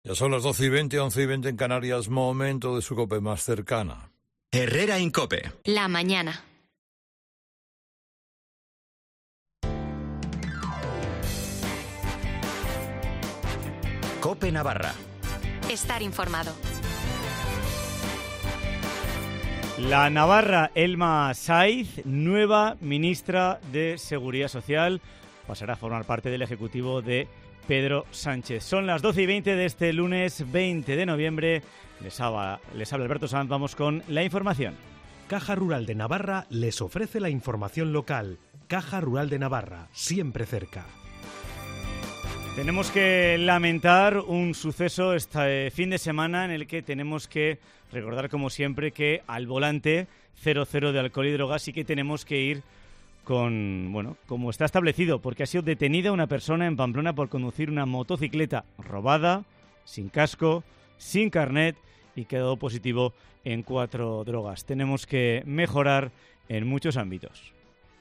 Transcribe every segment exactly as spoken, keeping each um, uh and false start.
Ya son las doce y veinte, once y veinte en Canarias, momento de su COPE más cercana. Herrera Incope. La mañana. COPE Navarra. Estar informado. La navarra Elma Saiz, nueva ministra de Seguridad Social, pasará a formar parte del Ejecutivo de Pedro Sánchez. Son las doce y veinte de este lunes veinte de noviembre. Les habla, les habla Alberto Sanz. Vamos con la información. Caja Rural de Navarra les ofrece la información local. Caja Rural de Navarra, siempre cerca. Tenemos que lamentar un suceso este fin de semana en el que tenemos que recordar, como siempre, que al volante cero cero de alcohol y drogas, y que tenemos que ir con, bueno, como está establecido, porque ha sido detenida una persona en Pamplona por conducir una motocicleta robada, sin casco, sin carnet, y quedó positivo en cuatro drogas. Tenemos que mejorar en muchos ámbitos.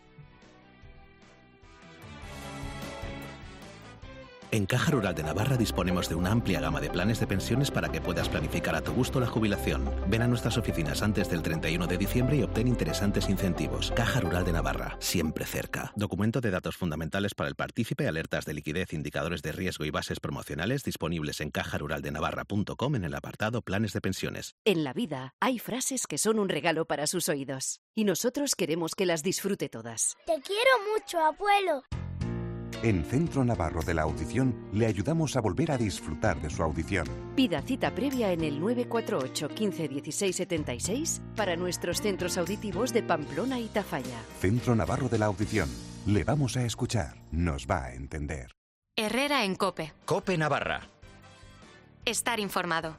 En Caja Rural de Navarra disponemos de una amplia gama de planes de pensiones para que puedas planificar a tu gusto la jubilación. Ven a nuestras oficinas antes del treinta y uno de diciembre y obtén interesantes incentivos. Caja Rural de Navarra, siempre cerca. Documento de datos fundamentales para el partícipe, alertas de liquidez, indicadores de riesgo y bases promocionales disponibles en caja rural de navarra punto com en el apartado Planes de pensiones. En la vida hay frases que son un regalo para sus oídos y nosotros queremos que las disfrute todas. Te quiero mucho, abuelo. En Centro Navarro de la Audición le ayudamos a volver a disfrutar de su audición. Pida cita previa en el nueve cuatro ocho, quince, dieciséis, setenta y seis para nuestros centros auditivos de Pamplona y Tafalla. Centro Navarro de la Audición. Le vamos a escuchar. Nos va a entender. Herrera en COPE. COPE Navarra. Estar informado.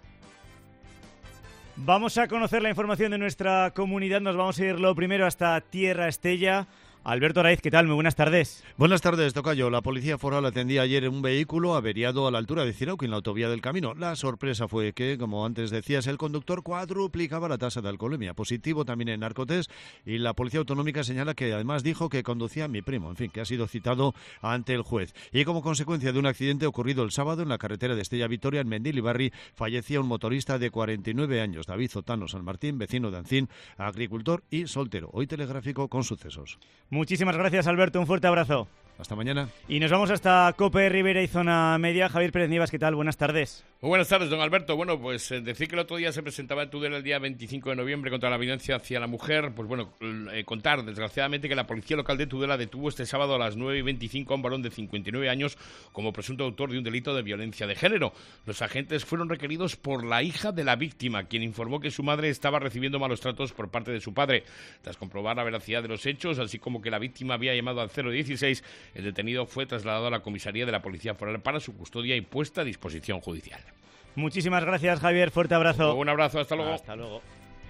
Vamos a conocer la información de nuestra comunidad. Nos vamos a ir lo primero hasta Tierra Estella. Alberto Araiz, ¿qué tal? Muy buenas tardes. Buenas tardes, tocayo. La Policía Foral atendía ayer un vehículo averiado a la altura de Cirauqui, en la autovía del Camino. La sorpresa fue que, como antes decías, el conductor cuadruplicaba la tasa de alcoholemia. Positivo también en narcotest, y la Policía Autonómica señala que además dijo que conducía a mi primo, en fin, que ha sido citado ante el juez. Y como consecuencia de un accidente ocurrido el sábado en la carretera de Estella Vitoria, en Mendilibarri, fallecía un motorista de cuarenta y nueve años, David Zotano San Martín, vecino de Ancín, agricultor y soltero. Hoy telegráfico con sucesos. Muchísimas gracias, Alberto. Un fuerte abrazo. Hasta mañana. Y nos vamos hasta COPE, Ribera y Zona Media. Javier Pérez Nivas, ¿qué tal? Buenas tardes. Muy buenas tardes, don Alberto. Bueno, pues eh, decir que el otro día se presentaba en Tudela el día veinticinco de noviembre contra la violencia hacia la mujer. Pues bueno, eh, contar desgraciadamente que la Policía Local de Tudela detuvo este sábado a las nueve y veinticinco a un varón de cincuenta y nueve años como presunto autor de un delito de violencia de género. Los agentes fueron requeridos por la hija de la víctima, quien informó que su madre estaba recibiendo malos tratos por parte de su padre. Tras comprobar la veracidad de los hechos, así como que la víctima había llamado al cero dieciséis, el detenido fue trasladado a la comisaría de la Policía Foral para su custodia y puesta a disposición judicial. Muchísimas gracias, Javier. Fuerte abrazo. Un abrazo, hasta luego. Hasta luego.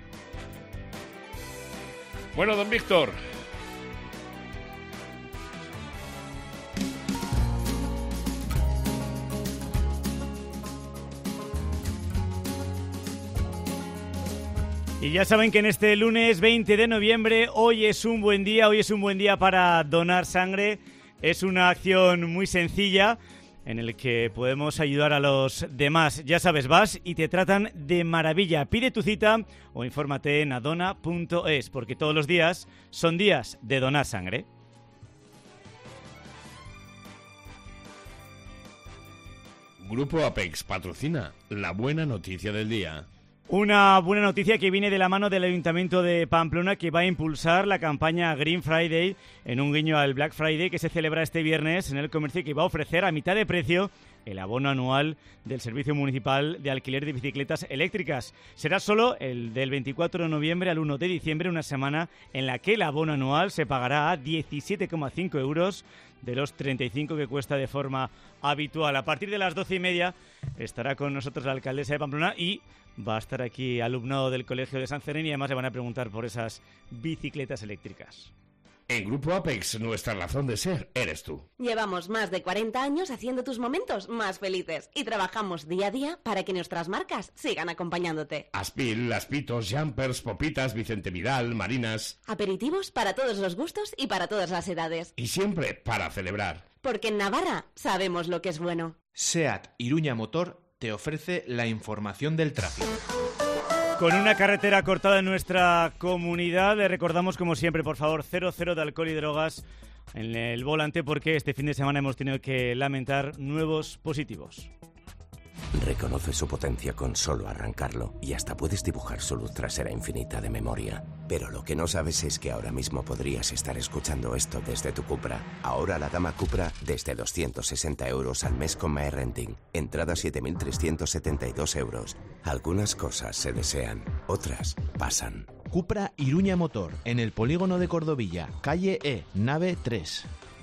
Bueno, don Víctor. Y ya saben que en este lunes veinte de noviembre, hoy es un buen día, hoy es un buen día para donar sangre. Es una acción muy sencilla en la que podemos ayudar a los demás. Ya sabes, vas y te tratan de maravilla. Pide tu cita o infórmate en adona punto es, porque todos los días son días de donar sangre. Grupo Apex patrocina la buena noticia del día. Una buena noticia que viene de la mano del Ayuntamiento de Pamplona, que va a impulsar la campaña Green Friday en un guiño al Black Friday que se celebra este viernes en el comercio, que va a ofrecer a mitad de precio el abono anual del Servicio Municipal de Alquiler de Bicicletas Eléctricas. Será solo el del veinticuatro de noviembre al uno de diciembre, una semana en la que el abono anual se pagará a diecisiete coma cinco euros de los treinta y cinco que cuesta de forma habitual. A partir de las doce y media estará con nosotros la alcaldesa de Pamplona y va a estar aquí alumnado del Colegio de San Cerén, y además le van a preguntar por esas bicicletas eléctricas. En Grupo Apex, nuestra razón de ser eres tú. Llevamos más de cuarenta años haciendo tus momentos más felices y trabajamos día a día para que nuestras marcas sigan acompañándote. Aspil, Aspitos, Jumpers, Popitas, Vicente Vidal, Marinas. Aperitivos para todos los gustos y para todas las edades. Y siempre para celebrar. Porque en Navarra sabemos lo que es bueno. SEAT Iruña Motor te ofrece la información del tráfico. Con una carretera cortada en nuestra comunidad, le recordamos como siempre, por favor, cero cero de alcohol y drogas en el volante porque este fin de semana hemos tenido que lamentar nuevos positivos. Reconoce su potencia con solo arrancarlo y hasta puedes dibujar su luz trasera infinita de memoria. Pero lo que no sabes es que ahora mismo podrías estar escuchando esto desde tu Cupra. Ahora la gama Cupra desde doscientos sesenta euros al mes con MyRenting. Entrada siete mil trescientos setenta y dos euros. Algunas cosas se desean, otras pasan. Cupra Iruña Motor, en el polígono de Cordovilla, calle E, nave tres.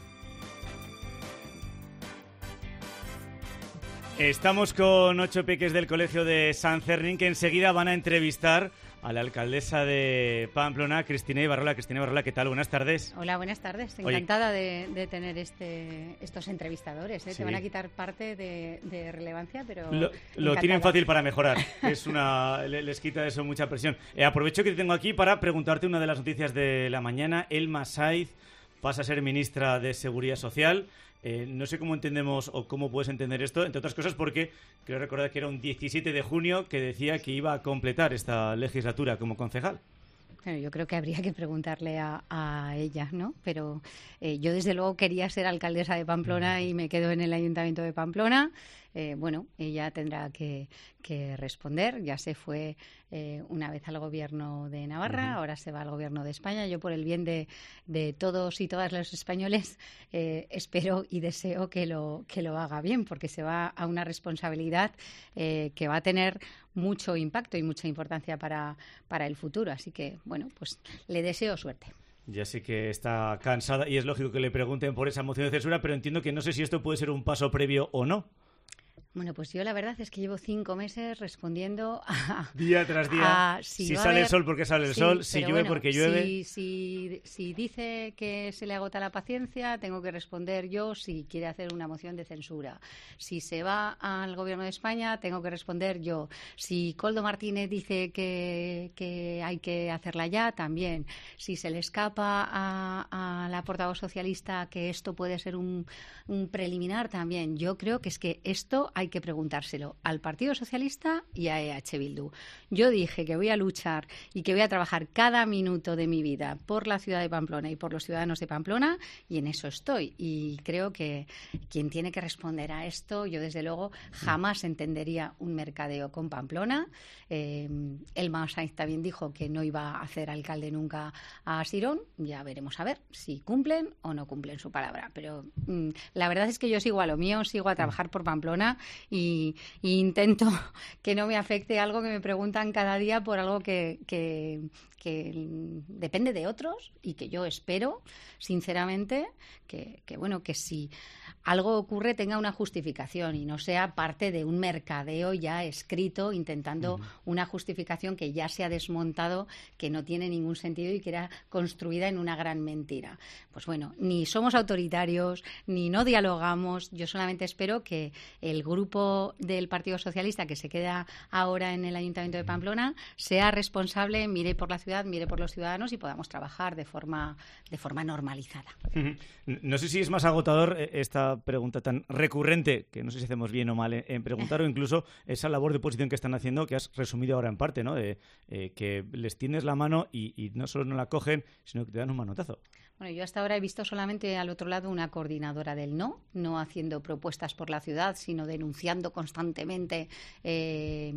Estamos con ocho peques del colegio de San Fermín que enseguida van a entrevistar a la alcaldesa de Pamplona, Cristina Ibarrola. Cristina Ibarrola, ¿qué tal? Buenas tardes. Hola, buenas tardes. Encantada de, de tener este, estos entrevistadores. ¿eh? Sí. Te van a quitar parte de, de relevancia, pero Lo, lo tienen fácil para mejorar. Es una, les quita eso mucha presión. Eh, aprovecho que te tengo aquí para preguntarte una de las noticias de la mañana. Elma Saiz pasa a ser ministra de Seguridad Social. Eh, no sé cómo entendemos o cómo puedes entender esto, entre otras cosas porque creo recordar que era un diecisiete de junio que decía que iba a completar esta legislatura como concejal. Bueno, yo creo que habría que preguntarle a, a ella, ¿no? Pero eh, yo desde luego quería ser alcaldesa de Pamplona y me quedo en el Ayuntamiento de Pamplona. Eh, bueno, ella tendrá que, que responder. Ya se fue eh, una vez al Gobierno de Navarra, uh-huh. ahora se va al Gobierno de España. Yo, por el bien de, de todos y todas los españoles, eh, espero y deseo que lo, que lo haga bien, porque se va a una responsabilidad eh, que va a tener mucho impacto y mucha importancia para, para el futuro. Así que, bueno, pues le deseo suerte. Ya sé que está cansada y es lógico que le pregunten por esa moción de censura, pero entiendo que no sé si esto puede ser un paso previo o no. Bueno, pues yo la verdad es que llevo cinco meses respondiendo a... Día tras día. A, si si sale haber, el sol porque sale el sí, sol, si llueve bueno, porque llueve. Si, si, si dice que se le agota la paciencia, tengo que responder yo si quiere hacer una moción de censura. Si se va al Gobierno de España, tengo que responder yo. Si Koldo Martínez dice que, que hay que hacerla ya, también. Si se le escapa a, a la portavoz socialista que esto puede ser un, un preliminar, también. Yo creo que es que esto hay Hay que preguntárselo al Partido Socialista y a E H Bildu. Yo dije que voy a luchar y que voy a trabajar cada minuto de mi vida por la ciudad de Pamplona y por los ciudadanos de Pamplona, y en eso estoy. Y creo que quien tiene que responder a esto, yo desde luego jamás entendería un mercadeo con Pamplona. Eh, Elma Saiz también dijo que no iba a hacer alcalde nunca a Sirón. Ya veremos a ver si cumplen o no cumplen su palabra. Pero mm, la verdad es que yo sigo a lo mío, sigo a trabajar por Pamplona. Y, y intento que no me afecte algo que me preguntan cada día por algo que, que, que depende de otros y que yo espero, sinceramente, que, que bueno, que si algo ocurre tenga una justificación y no sea parte de un mercadeo ya escrito intentando uh-huh. una justificación que ya se ha desmontado, que no tiene ningún sentido y que era construida en una gran mentira. Pues bueno, ni somos autoritarios, ni no dialogamos. Yo solamente espero que el grupo del Partido Socialista que se queda ahora en el Ayuntamiento de Pamplona sea responsable, mire por la ciudad, mire por los ciudadanos y podamos trabajar de forma, de forma normalizada. Uh-huh. No sé si es más agotador esta pregunta tan recurrente, que no sé si hacemos bien o mal en, en preguntar, o incluso esa labor de oposición que están haciendo, que has resumido ahora en parte, ¿no? De eh, que les tiendes la mano y, y no solo no la cogen, sino que te dan un manotazo. Bueno, yo hasta ahora he visto solamente al otro lado una coordinadora del no, no haciendo propuestas por la ciudad, sino denunciando constantemente eh,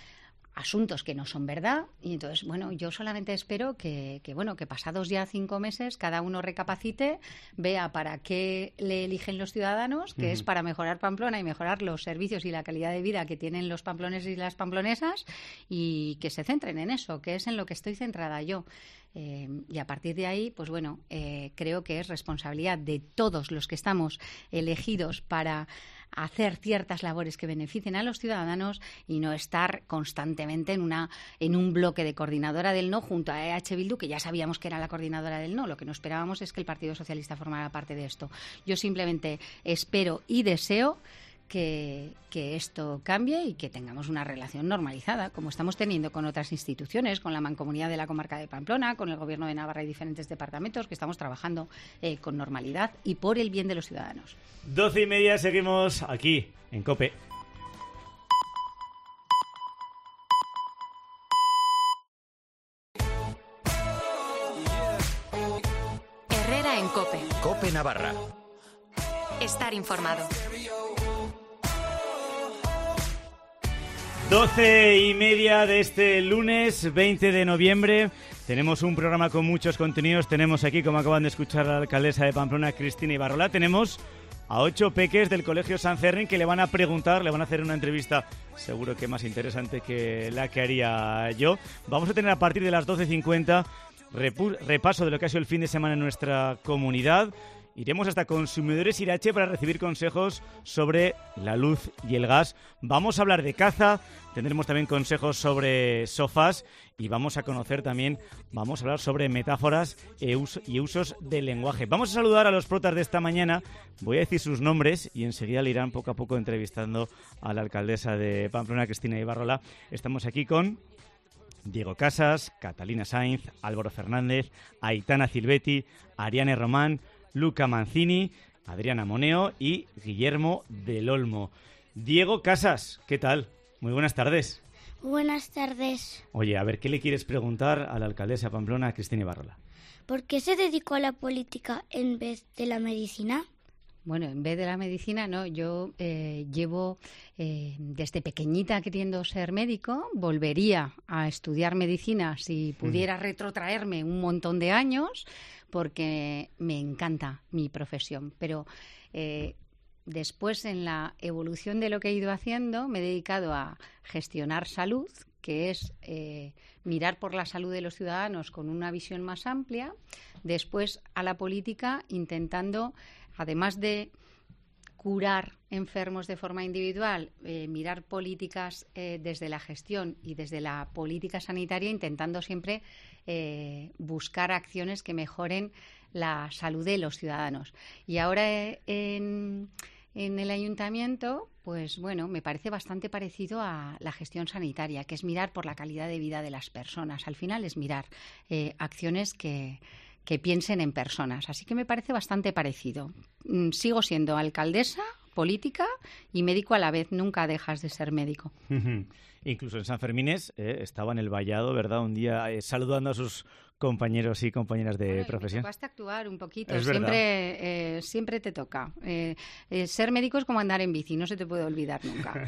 asuntos que no son verdad. Y entonces, bueno, yo solamente espero que, que, bueno, que pasados ya cinco meses cada uno recapacite, vea para qué le eligen los ciudadanos, que uh-huh. es para mejorar Pamplona y mejorar los servicios y la calidad de vida que tienen los pamploneses y las pamplonesas, y que se centren en eso, que es en lo que estoy centrada yo. Eh, y a partir de ahí, pues bueno, eh, creo que es responsabilidad de todos los que estamos elegidos para hacer ciertas labores que beneficien a los ciudadanos y no estar constantemente en una en un bloque de coordinadora del no junto a E H Bildu, que ya sabíamos que era la coordinadora del no. Lo que no esperábamos es que el Partido Socialista formara parte de esto. Yo simplemente espero y deseo Que, que esto cambie y que tengamos una relación normalizada, como estamos teniendo con otras instituciones, con la Mancomunidad de la Comarca de Pamplona, con el Gobierno de Navarra y diferentes departamentos, que estamos trabajando eh, con normalidad y por el bien de los ciudadanos. Doce y media, seguimos aquí, en COPE. COPE Navarra. Estar informado. Doce y media de este lunes veinte de noviembre. Tenemos un programa con muchos contenidos. Tenemos aquí, como acaban de escuchar, a la alcaldesa de Pamplona, Cristina Ibarrola. Tenemos a ocho peques del Colegio San Ferrín que le van a preguntar, le van a hacer una entrevista seguro que más interesante que la que haría yo. Vamos a tener a partir de las doce cincuenta repaso de lo que ha sido el fin de semana en nuestra comunidad. Iremos hasta Consumidores Irache para recibir consejos sobre la luz y el gas. Vamos a hablar de caza, tendremos también consejos sobre sofás y vamos a conocer también, vamos a hablar sobre metáforas e us- y usos del lenguaje. Vamos a saludar a los protas de esta mañana, voy a decir sus nombres y enseguida le irán poco a poco entrevistando a la alcaldesa de Pamplona, Cristina Ibarrola. Estamos aquí con Diego Casas, Catalina Sainz, Álvaro Fernández, Aitana Silvetti, Ariane Román, Luca Mancini, Adriana Moneo y Guillermo del Olmo. Diego Casas, ¿qué tal? Muy buenas tardes. Buenas tardes. Oye, a ver, ¿qué le quieres preguntar a la alcaldesa de Pamplona, Cristina Ibarrola? ¿Por qué se dedicó a la política en vez de la medicina? Bueno, en vez de la medicina, no. Yo eh, llevo eh, desde pequeñita queriendo ser médico. Volvería a estudiar medicina si pudiera mm. retrotraerme un montón de años, porque me encanta mi profesión. Pero eh, después, en la evolución de lo que he ido haciendo, me he dedicado a gestionar salud, que es eh, mirar por la salud de los ciudadanos con una visión más amplia. Después, a la política, intentando, además de curar enfermos de forma individual, eh, mirar políticas eh, desde la gestión y desde la política sanitaria, intentando siempre eh, buscar acciones que mejoren la salud de los ciudadanos. Y ahora eh, en, en el ayuntamiento, pues bueno, me parece bastante parecido a la gestión sanitaria, que es mirar por la calidad de vida de las personas. Al final es mirar eh, acciones que que piensen en personas. Así que me parece bastante parecido. Sigo siendo alcaldesa, política y médico a la vez. Nunca dejas de ser médico. Incluso en San Fermines eh, estaba en el vallado, ¿verdad? Un día eh, saludando a sus compañeros y compañeras de bueno, profesión. Me tocaste actuar un poquito. Es siempre, eh, siempre te toca. Eh, eh, ser médico es como andar en bici, no se te puede olvidar nunca.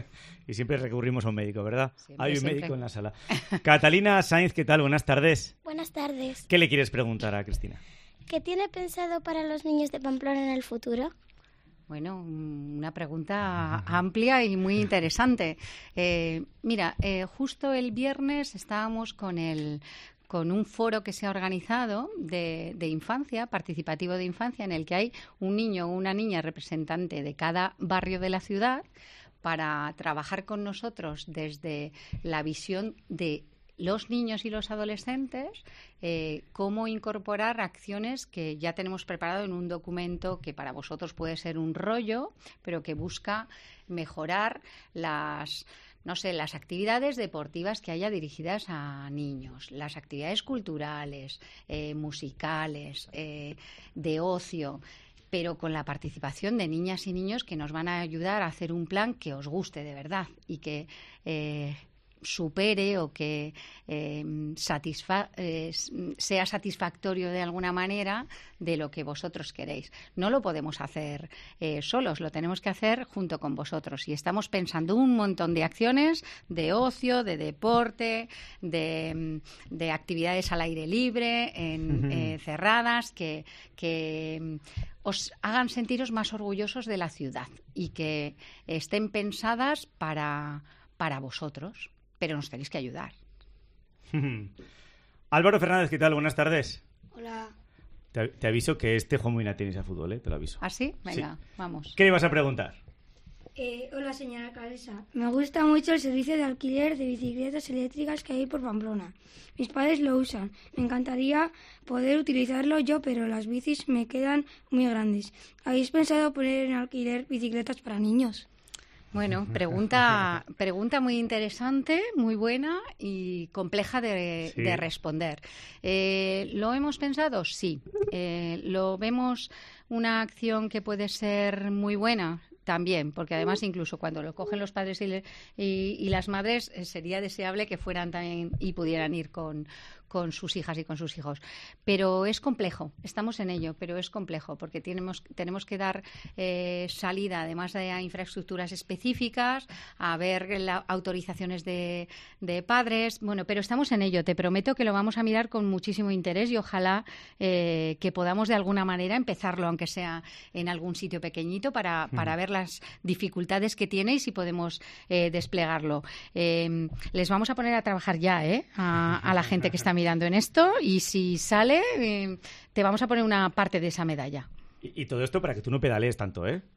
Y siempre recurrimos a un médico, ¿verdad? Siempre, Hay un siempre. médico en la sala. Catalina Sainz, ¿qué tal? Buenas tardes. Buenas tardes. ¿Qué le quieres preguntar a Cristina? ¿Qué tiene pensado para los niños de Pamplona en el futuro? Bueno, una pregunta amplia y muy interesante. Eh, mira, eh, justo el viernes estábamos con el con un foro que se ha organizado de, de infancia, participativo de infancia, en el que hay un niño o una niña representante de cada barrio de la ciudad para trabajar con nosotros desde la visión de los niños y los adolescentes, eh, cómo incorporar acciones que ya tenemos preparado en un documento que para vosotros puede ser un rollo, pero que busca mejorar las, no sé, las actividades deportivas que haya dirigidas a niños, las actividades culturales, eh, musicales, eh, de ocio, pero con la participación de niñas y niños que nos van a ayudar a hacer un plan que os guste de verdad y que eh, supere o que eh, satisfa eh, sea satisfactorio de alguna manera de lo que vosotros queréis. No lo podemos hacer eh, solos, lo tenemos que hacer junto con vosotros y estamos pensando un montón de acciones de ocio, de deporte, de, de actividades al aire libre, en, eh, cerradas, que, que os hagan sentiros más orgullosos de la ciudad y que estén pensadas para, para vosotros. Pero nos tenéis que ayudar. Álvaro Fernández, ¿qué tal? Buenas tardes. Hola. Te, te aviso que este juego muy na tenis a fútbol, ¿eh? Te lo aviso. ¿Ah, sí? Venga, sí. Vamos. ¿Qué le vas a preguntar? Eh, hola, señora alcaldesa. Me gusta mucho el servicio de alquiler de bicicletas eléctricas que hay por Pamplona. Mis padres lo usan. Me encantaría poder utilizarlo yo, pero las bicis me quedan muy grandes. ¿Habéis pensado poner en alquiler bicicletas para niños? Bueno, pregunta, pregunta muy interesante, muy buena y compleja de, sí. de responder. Eh, ¿Lo hemos pensado? Sí. Eh, ¿Lo vemos una acción que puede ser muy buena? También, porque además incluso cuando lo cogen los padres y, le, y, y las madres eh, sería deseable que fueran también y pudieran ir con, con sus hijas y con sus hijos. Pero es complejo, estamos en ello, pero es complejo porque tenemos, tenemos que dar eh, salida, además de a infraestructuras específicas, a ver la, autorizaciones de, de padres. Bueno, pero estamos en ello. Te prometo que lo vamos a mirar con muchísimo interés y ojalá eh, que podamos de alguna manera empezarlo, aunque sea en algún sitio pequeñito, para, para ver las dificultades que tiene y si podemos eh, desplegarlo. Eh, les vamos a poner a trabajar ya ¿eh? a, a la gente que está mirando en esto y si sale, eh, te vamos a poner una parte de esa medalla. Y, y todo esto para que tú no pedalees tanto, ¿eh?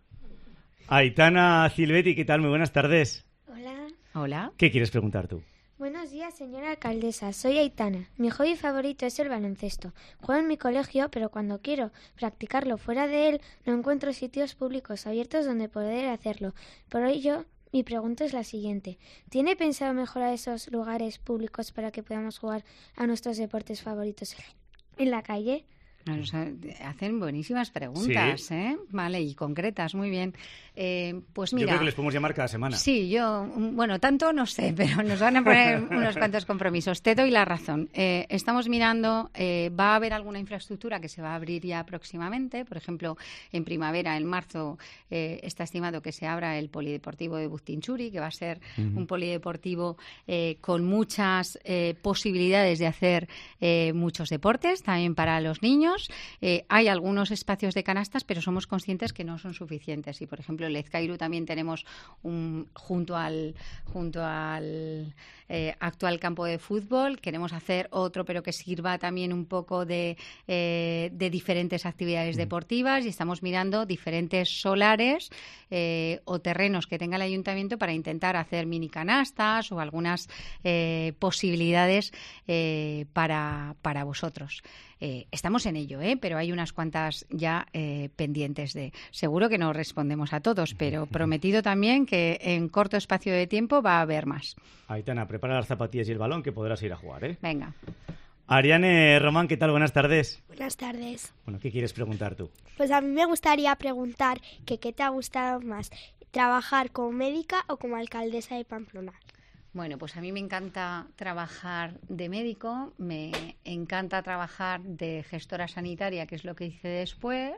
Aitana Silvetti, ¿qué tal? Muy buenas tardes. Hola. Hola. ¿Qué quieres preguntar tú? Buenos días, señora alcaldesa. Soy Aitana. Mi hobby favorito es el baloncesto. Juego en mi colegio, pero cuando quiero practicarlo fuera de él, no encuentro sitios públicos abiertos donde poder hacerlo. Por ello, mi pregunta es la siguiente. ¿Tiene pensado mejorar esos lugares públicos para que podamos jugar a nuestros deportes favoritos en la calle? Nos hacen buenísimas preguntas, sí. ¿eh? Vale, y concretas, muy bien. Eh, pues mira, yo creo que les podemos llamar cada semana. Sí, yo, bueno, tanto no sé, pero nos van a poner unos cuantos compromisos. Te doy la razón. Eh, estamos mirando, eh, va a haber alguna infraestructura que se va a abrir ya próximamente. Por ejemplo, en primavera, en marzo, eh, está estimado que se abra el polideportivo de Bustinchuri, que va a ser uh-huh. un polideportivo eh, con muchas eh, posibilidades de hacer eh, muchos deportes, también para los niños. Eh, hay algunos espacios de canastas, pero somos conscientes que no son suficientes. Y, por ejemplo, en Lezcairu también tenemos un, junto al, junto al eh, actual campo de fútbol, queremos hacer otro, pero que sirva también un poco de, eh, de diferentes actividades deportivas, y estamos mirando diferentes solares eh, o terrenos que tenga el ayuntamiento para intentar hacer mini canastas o algunas eh, posibilidades eh, para, para vosotros. Eh, estamos en ello, ¿eh? Pero hay unas cuantas ya eh, pendientes de... Seguro que no respondemos a todos, pero prometido también que en corto espacio de tiempo va a haber más. Aitana, prepara las zapatillas y el balón que podrás ir a jugar, ¿eh? Venga. Ariane Román, ¿qué tal? Buenas tardes. Buenas tardes. Bueno, ¿qué quieres preguntar tú? Pues a mí me gustaría preguntar que qué te ha gustado más, trabajar como médica o como alcaldesa de Pamplona. Bueno, pues a mí me encanta trabajar de médico, me encanta trabajar de gestora sanitaria, que es lo que hice después,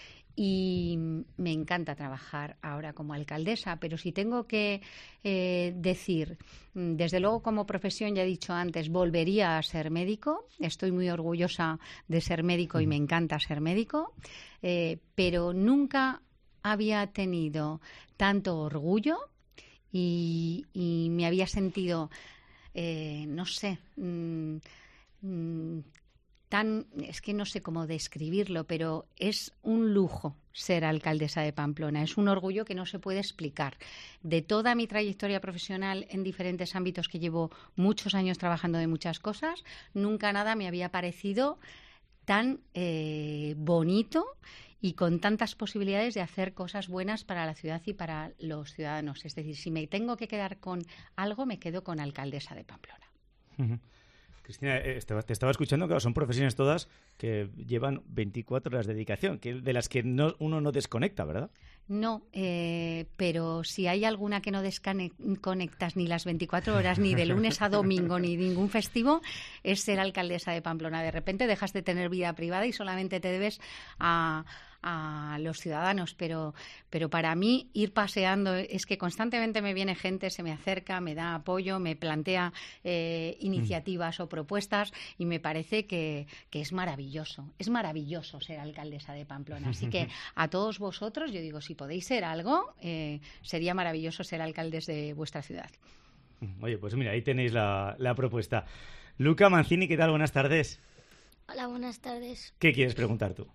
y me encanta trabajar ahora como alcaldesa. Pero si tengo que eh, decir, desde luego como profesión, ya he dicho antes, volvería a ser médico. Estoy muy orgullosa de ser médico y me encanta ser médico, eh, pero nunca había tenido tanto orgullo Y, y me había sentido, eh, no sé, mmm, mmm, tan, es que no sé cómo describirlo, pero es un lujo ser alcaldesa de Pamplona. Es un orgullo que no se puede explicar. De toda mi trayectoria profesional en diferentes ámbitos, que llevo muchos años trabajando de muchas cosas, nunca nada me había parecido tan eh, bonito y con tantas posibilidades de hacer cosas buenas para la ciudad y para los ciudadanos. Es decir, si me tengo que quedar con algo, me quedo con alcaldesa de Pamplona. Uh-huh. Cristina, eh, te estaba escuchando, claro, son profesiones todas que llevan veinticuatro horas de dedicación, que de las que no, uno no desconecta, ¿verdad? No, eh, pero si hay alguna que no desconectas ni las veinticuatro horas, ni de lunes a domingo, ni ningún festivo, es ser alcaldesa de Pamplona. De repente dejas de tener vida privada y solamente te debes a... a los ciudadanos, pero, pero para mí ir paseando es que constantemente me viene gente, se me acerca, me da apoyo, me plantea eh, iniciativas mm. o propuestas, y me parece que, que es maravilloso, es maravilloso ser alcaldesa de Pamplona. Así que a todos vosotros, yo digo, si podéis ser algo, eh, sería maravilloso ser alcaldes de vuestra ciudad. Oye, pues mira, ahí tenéis la, la propuesta. Luca Mancini, ¿qué tal? Buenas tardes. Hola, buenas tardes. ¿Qué quieres preguntar tú?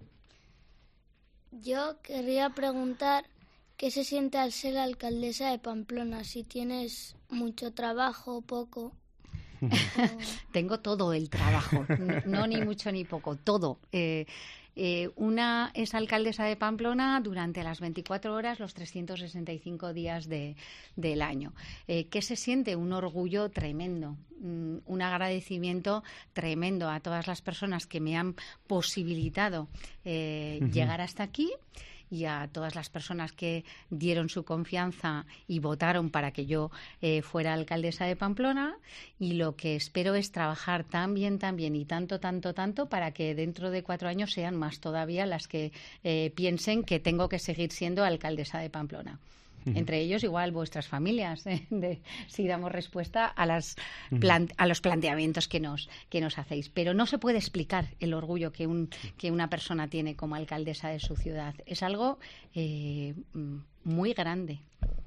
Yo querría preguntar qué se siente al ser alcaldesa de Pamplona, si tienes mucho trabajo, poco. o... Tengo todo el trabajo, no, no ni mucho ni poco, todo. Eh, eh, una es alcaldesa de Pamplona durante las veinticuatro horas, los trescientos sesenta y cinco días de, del año. Eh, ¿Qué se siente? Un orgullo tremendo, un, un agradecimiento tremendo a todas las personas que me han posibilitado eh, uh-huh. llegar hasta aquí. y a todas las personas que dieron su confianza y votaron para que yo eh, fuera alcaldesa de Pamplona, y lo que espero es trabajar tan bien, tan bien y tanto, tanto, tanto para que dentro de cuatro años sean más todavía las que eh, piensen que tengo que seguir siendo alcaldesa de Pamplona. Entre ellos, igual, vuestras familias, ¿eh? de, si damos respuesta a, las plan, a los planteamientos que nos, que nos hacéis. Pero no se puede explicar el orgullo que, un, que una persona tiene como alcaldesa de su ciudad. Es algo eh, muy grande.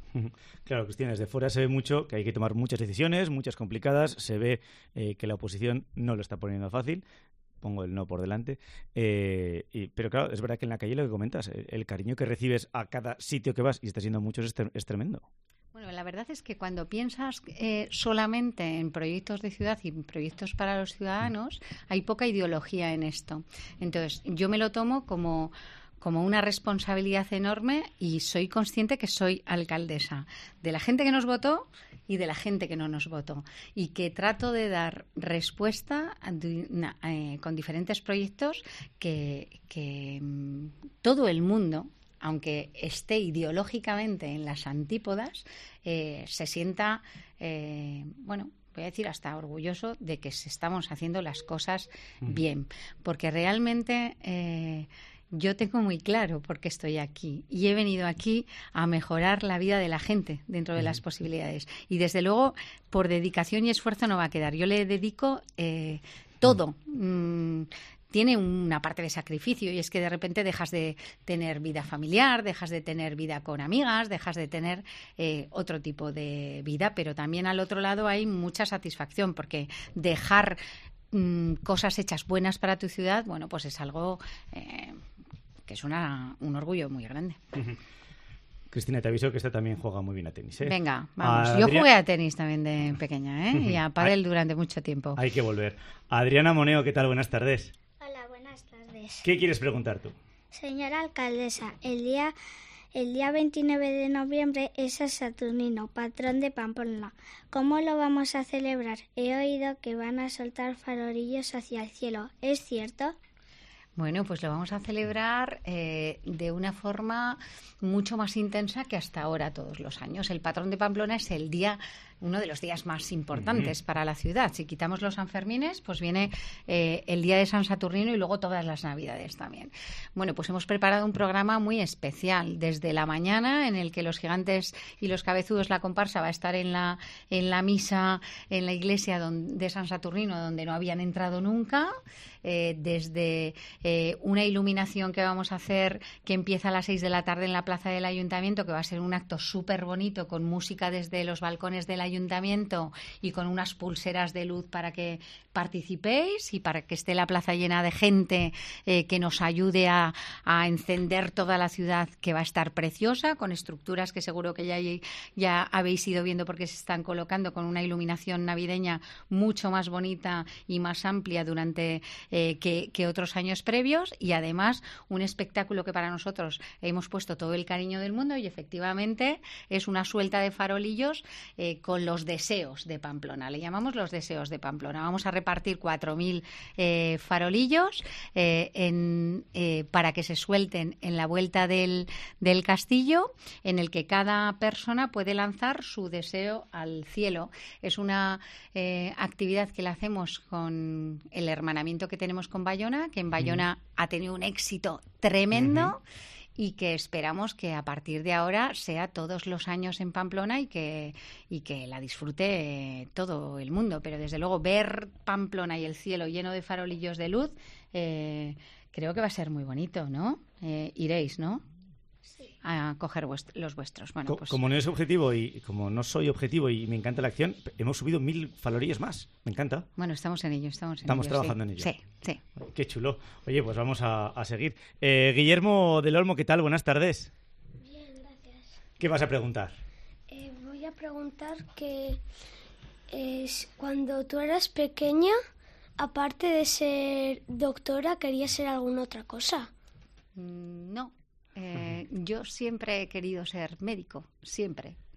Claro, Cristina, desde fuera se ve mucho que hay que tomar muchas decisiones, muchas complicadas. Se ve eh, que la oposición no lo está poniendo fácil. Pongo el no por delante. Eh, y, pero claro, es verdad que en la calle lo que comentas, el, el cariño que recibes a cada sitio que vas, y está siendo muchos, es, es tremendo. Bueno, la verdad es que cuando piensas eh, solamente en proyectos de ciudad y en proyectos para los ciudadanos, hay poca ideología en esto. Entonces, yo me lo tomo como... como una responsabilidad enorme, y soy consciente que soy alcaldesa de la gente que nos votó y de la gente que no nos votó, y que trato de dar respuesta a, eh, con diferentes proyectos que, que mm, todo el mundo, aunque esté ideológicamente en las antípodas, eh, se sienta, eh, bueno, voy a decir hasta orgulloso de que se estamos haciendo las cosas bien, porque realmente... Eh, Yo tengo muy claro por qué estoy aquí, y he venido aquí a mejorar la vida de la gente dentro de las posibilidades. Y desde luego, por dedicación y esfuerzo no va a quedar. Yo le dedico eh, todo. Mm, tiene una parte de sacrificio, y es que de repente dejas de tener vida familiar, dejas de tener vida con amigas, dejas de tener eh, otro tipo de vida, pero también al otro lado hay mucha satisfacción, porque dejar mm, cosas hechas buenas para tu ciudad, bueno, pues es algo... Eh, que es una, un orgullo muy grande. Uh-huh. Cristina, te aviso que esta también juega muy bien a tenis, ¿eh? Venga, vamos. Adriana... Yo jugué a tenis también de pequeña, ¿eh? Uh-huh. Y a pádel durante mucho tiempo. Hay que volver. Adriana Moneo, ¿qué tal? Buenas tardes. Hola, buenas tardes. ¿Qué quieres preguntar tú? Señora alcaldesa, el día... El día veintinueve de noviembre es San Saturnino, patrón de Pamplona. ¿Cómo lo vamos a celebrar? He oído que van a soltar farolillos hacia el cielo. ¿Es cierto? Bueno, pues lo vamos a celebrar eh, de una forma mucho más intensa que hasta ahora todos los años. El patrón de Pamplona es el día, uno de los días más importantes uh-huh. para la ciudad. Si quitamos los Sanfermines, pues viene eh, el día de San Saturnino y luego todas las Navidades también. Bueno, pues hemos preparado un programa muy especial desde la mañana, en el que los gigantes y los cabezudos, la comparsa, va a estar en la, en la misa en la iglesia donde, de San Saturnino, donde no habían entrado nunca. Eh, desde eh, una iluminación que vamos a hacer, que empieza a las seis de la tarde en la plaza del Ayuntamiento, que va a ser un acto súper bonito, con música desde los balcones del Ayuntamiento y con unas pulseras de luz para que participéis y para que esté la plaza llena de gente eh, que nos ayude a, a encender toda la ciudad, que va a estar preciosa, con estructuras que seguro que ya, ya habéis ido viendo porque se están colocando, con una iluminación navideña mucho más bonita y más amplia durante eh, que, que otros años previos, y además un espectáculo que para nosotros hemos puesto todo el cariño del mundo, y efectivamente es una suelta de farolillos eh, con los deseos de Pamplona. Le llamamos los deseos de Pamplona. Vamos a repartir cuatro mil eh, farolillos eh, en, eh, para que se suelten en la vuelta del, del castillo, en el que cada persona puede lanzar su deseo al cielo. Es una eh, actividad que la hacemos con el hermanamiento que tenemos con Bayona, que en Bayona uh-huh. ha tenido un éxito tremendo. Uh-huh. Y que esperamos que a partir de ahora sea todos los años en Pamplona, y que, y que la disfrute todo el mundo. Pero desde luego ver Pamplona y el cielo lleno de farolillos de luz, eh, creo que va a ser muy bonito, ¿no? Eh, iréis, ¿no? Sí. A coger vuest- los vuestros. Bueno, Co- pues... Como no es objetivo y como no soy objetivo y me encanta la acción, hemos subido mil farolillos más. Me encanta. Bueno, estamos en ello, estamos en Estamos ello. trabajando sí. en ello. Sí, sí. Qué chulo. Oye, pues vamos a, a seguir. Eh, Guillermo del Olmo, ¿qué tal? Buenas tardes. Bien, gracias. ¿Qué vas a preguntar? Eh, voy a preguntar que eh, cuando tú eras pequeña, aparte de ser doctora, ¿querías ser alguna otra cosa? Mm, no. Eh, yo siempre he querido ser médico, siempre.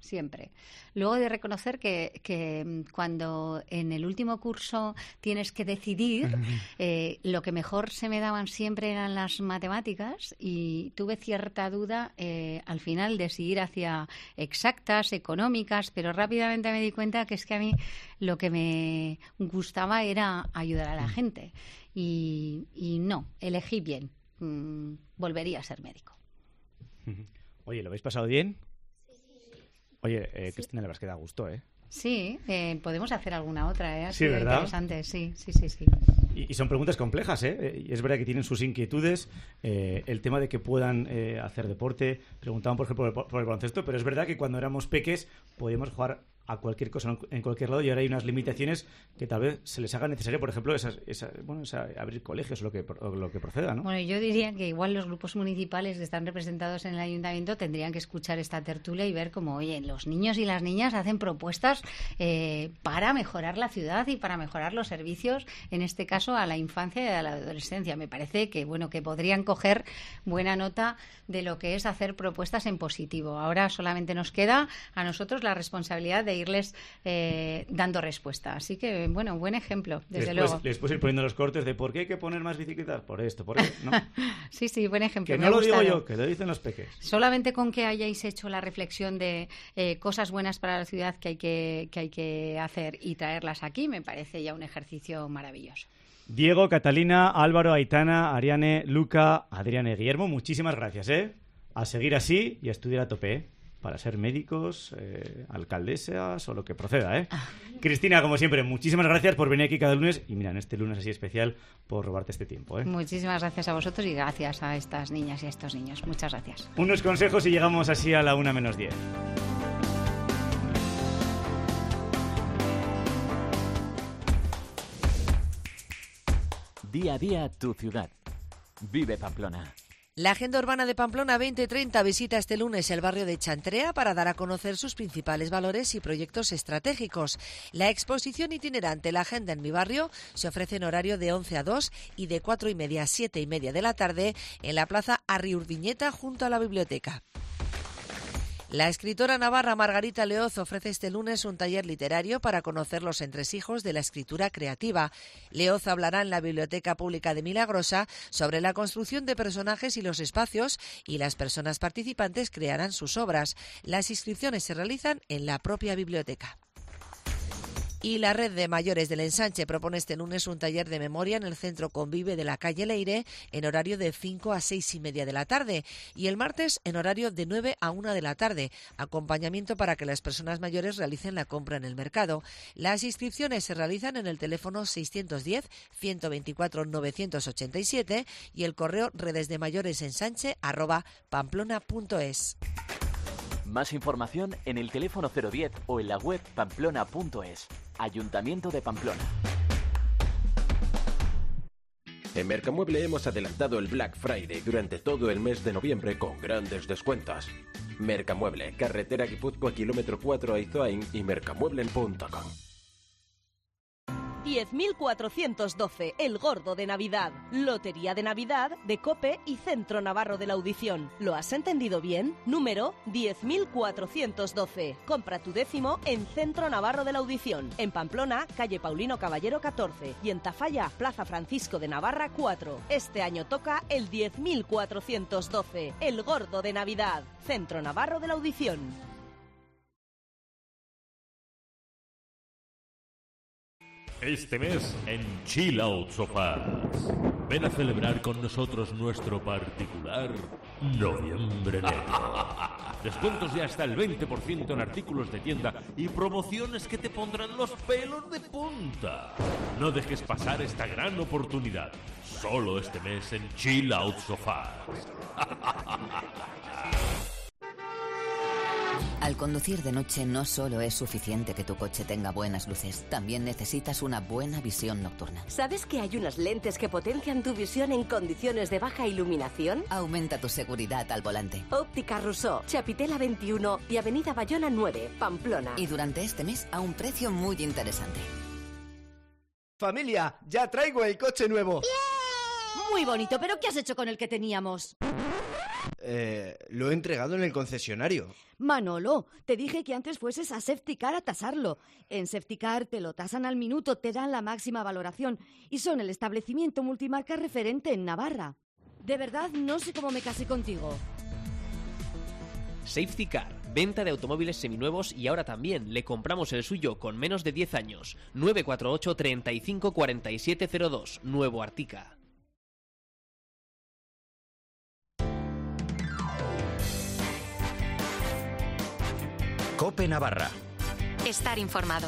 siempre. Luego de reconocer que, que cuando en el último curso tienes que decidir, eh, lo que mejor se me daban siempre eran las matemáticas y tuve cierta duda eh, al final de si ir hacia exactas, económicas, pero rápidamente me di cuenta que es que a mí lo que me gustaba era ayudar a la gente y, y no, elegí bien, mm, volvería a ser médico. Oye, ¿lo habéis pasado bien? Oye, eh, sí. Cristina, la verdad es que da gusto, ¿eh? Sí, eh, podemos hacer alguna otra, ¿eh? Ha sí, sido ¿verdad? Interesante, sí, sí, sí, sí. Y, y son preguntas complejas, ¿eh? Y es verdad que tienen sus inquietudes. Eh, el tema de que puedan eh, hacer deporte. Preguntaban, por ejemplo, por el, por el baloncesto, pero es verdad que cuando éramos peques podíamos jugar a cualquier cosa en cualquier lado y ahora hay unas limitaciones que tal vez se les haga necesario, por ejemplo, esas, esa, bueno, esa, abrir colegios o lo que, o lo que proceda, ¿no? Bueno, yo diría que igual los grupos municipales que están representados en el ayuntamiento tendrían que escuchar esta tertulia y ver cómo, oye, los niños y las niñas hacen propuestas eh, para mejorar la ciudad y para mejorar los servicios, en este caso a la infancia y a la adolescencia. Me parece que, bueno, que podrían coger buena nota de lo que es hacer propuestas en positivo. Ahora solamente nos queda a nosotros la responsabilidad de irles eh, dando respuesta. Así que, bueno, buen ejemplo, desde después, luego. Después ir poniendo los cortes de por qué hay que poner más bicicletas, por esto, por esto, ¿no? Sí, sí, buen ejemplo. Que me no lo gustado. digo yo, que lo dicen los peques. Solamente con que hayáis hecho la reflexión de eh, cosas buenas para la ciudad que hay que, que hay que hacer y traerlas aquí, me parece ya un ejercicio maravilloso. Diego, Catalina, Álvaro, Aitana, Ariane, Luca, Adriane, Guillermo, muchísimas gracias, ¿eh? A seguir así y a estudiar a tope, ¿eh? Para ser médicos, eh, alcaldesas o lo que proceda, ¿eh? Cristina, como siempre, muchísimas gracias por venir aquí cada lunes y mira, en este lunes así especial por robarte este tiempo, ¿eh? Muchísimas gracias a vosotros y gracias a estas niñas y a estos niños. Muchas gracias. Unos consejos y llegamos así a la una menos diez. Día a día tu ciudad. Vive Pamplona. La Agenda Urbana de Pamplona veinte treinta visita este lunes el barrio de Chantrea para dar a conocer sus principales valores y proyectos estratégicos. La exposición itinerante La Agenda en mi barrio se ofrece en horario de once a dos y de cuatro y media a siete y media de la tarde en la plaza Arriurdiñeta junto a la biblioteca. La escritora navarra Margarita Leoz ofrece este lunes un taller literario para conocer los entresijos de la escritura creativa. Leoz hablará en la Biblioteca Pública de Milagrosa sobre la construcción de personajes y los espacios, y las personas participantes crearán sus obras. Las inscripciones se realizan en la propia biblioteca. Y la Red de Mayores del Ensanche propone este lunes un taller de memoria en el Centro Convive de la calle Leire en horario de cinco a seis y media de la tarde y el martes en horario de nueve a una de la tarde. Acompañamiento para que las personas mayores realicen la compra en el mercado. Las inscripciones se realizan en el teléfono seiscientos diez, ciento veinticuatro, novecientos ochenta y siete y el correo redesdemayoresensanche arroba pamplona punto es. Más información en el teléfono cero diez o en la web pamplona punto es. Ayuntamiento de Pamplona. En Mercamueble hemos adelantado el Black Friday durante todo el mes de noviembre con grandes descuentos. Mercamueble, carretera Guipúzcoa, kilómetro cuatro a Izoain y mercamueble punto com. diez mil cuatrocientos doce, el gordo de Navidad. Lotería de Navidad de COPE y Centro Navarro de la Audición. ¿Lo has entendido bien? Número diez mil cuatrocientos doce. Compra tu décimo en Centro Navarro de la Audición. En Pamplona, calle Paulino Caballero catorce. Y en Tafalla, Plaza Francisco de Navarra cuatro. Este año toca el diez mil cuatrocientos doce, el gordo de Navidad. Centro Navarro de la Audición. Este mes en Chill Out Sofás. Ven a celebrar con nosotros nuestro particular Noviembre Negro. Descuentos de hasta el veinte por ciento en artículos de tienda y promociones que te pondrán los pelos de punta. No dejes pasar esta gran oportunidad. Solo este mes en Chill Out Sofás. Al conducir de noche no solo es suficiente que tu coche tenga buenas luces, también necesitas una buena visión nocturna. ¿Sabes que hay unas lentes que potencian tu visión en condiciones de baja iluminación? Aumenta tu seguridad al volante. Óptica Rousseau, Chapitela veintiuno y Avenida Bayona nueve, Pamplona. Y durante este mes a un precio muy interesante. Familia, ya traigo el coche nuevo. Muy bonito, pero ¿qué has hecho con el que teníamos? Eh, lo he entregado en el concesionario. Manolo, te dije que antes fueses a Safetycar a tasarlo. En Safetycar te lo tasan al minuto, te dan la máxima valoración y son el establecimiento multimarca referente en Navarra. De verdad, no sé cómo me casé contigo. Safetycar, venta de automóviles seminuevos y ahora también le compramos el suyo con menos de diez años. nueve cuatro ocho, treinta y cinco, cuarenta y siete cero dos, Nuevo Artica. COPE Navarra. Estar informado.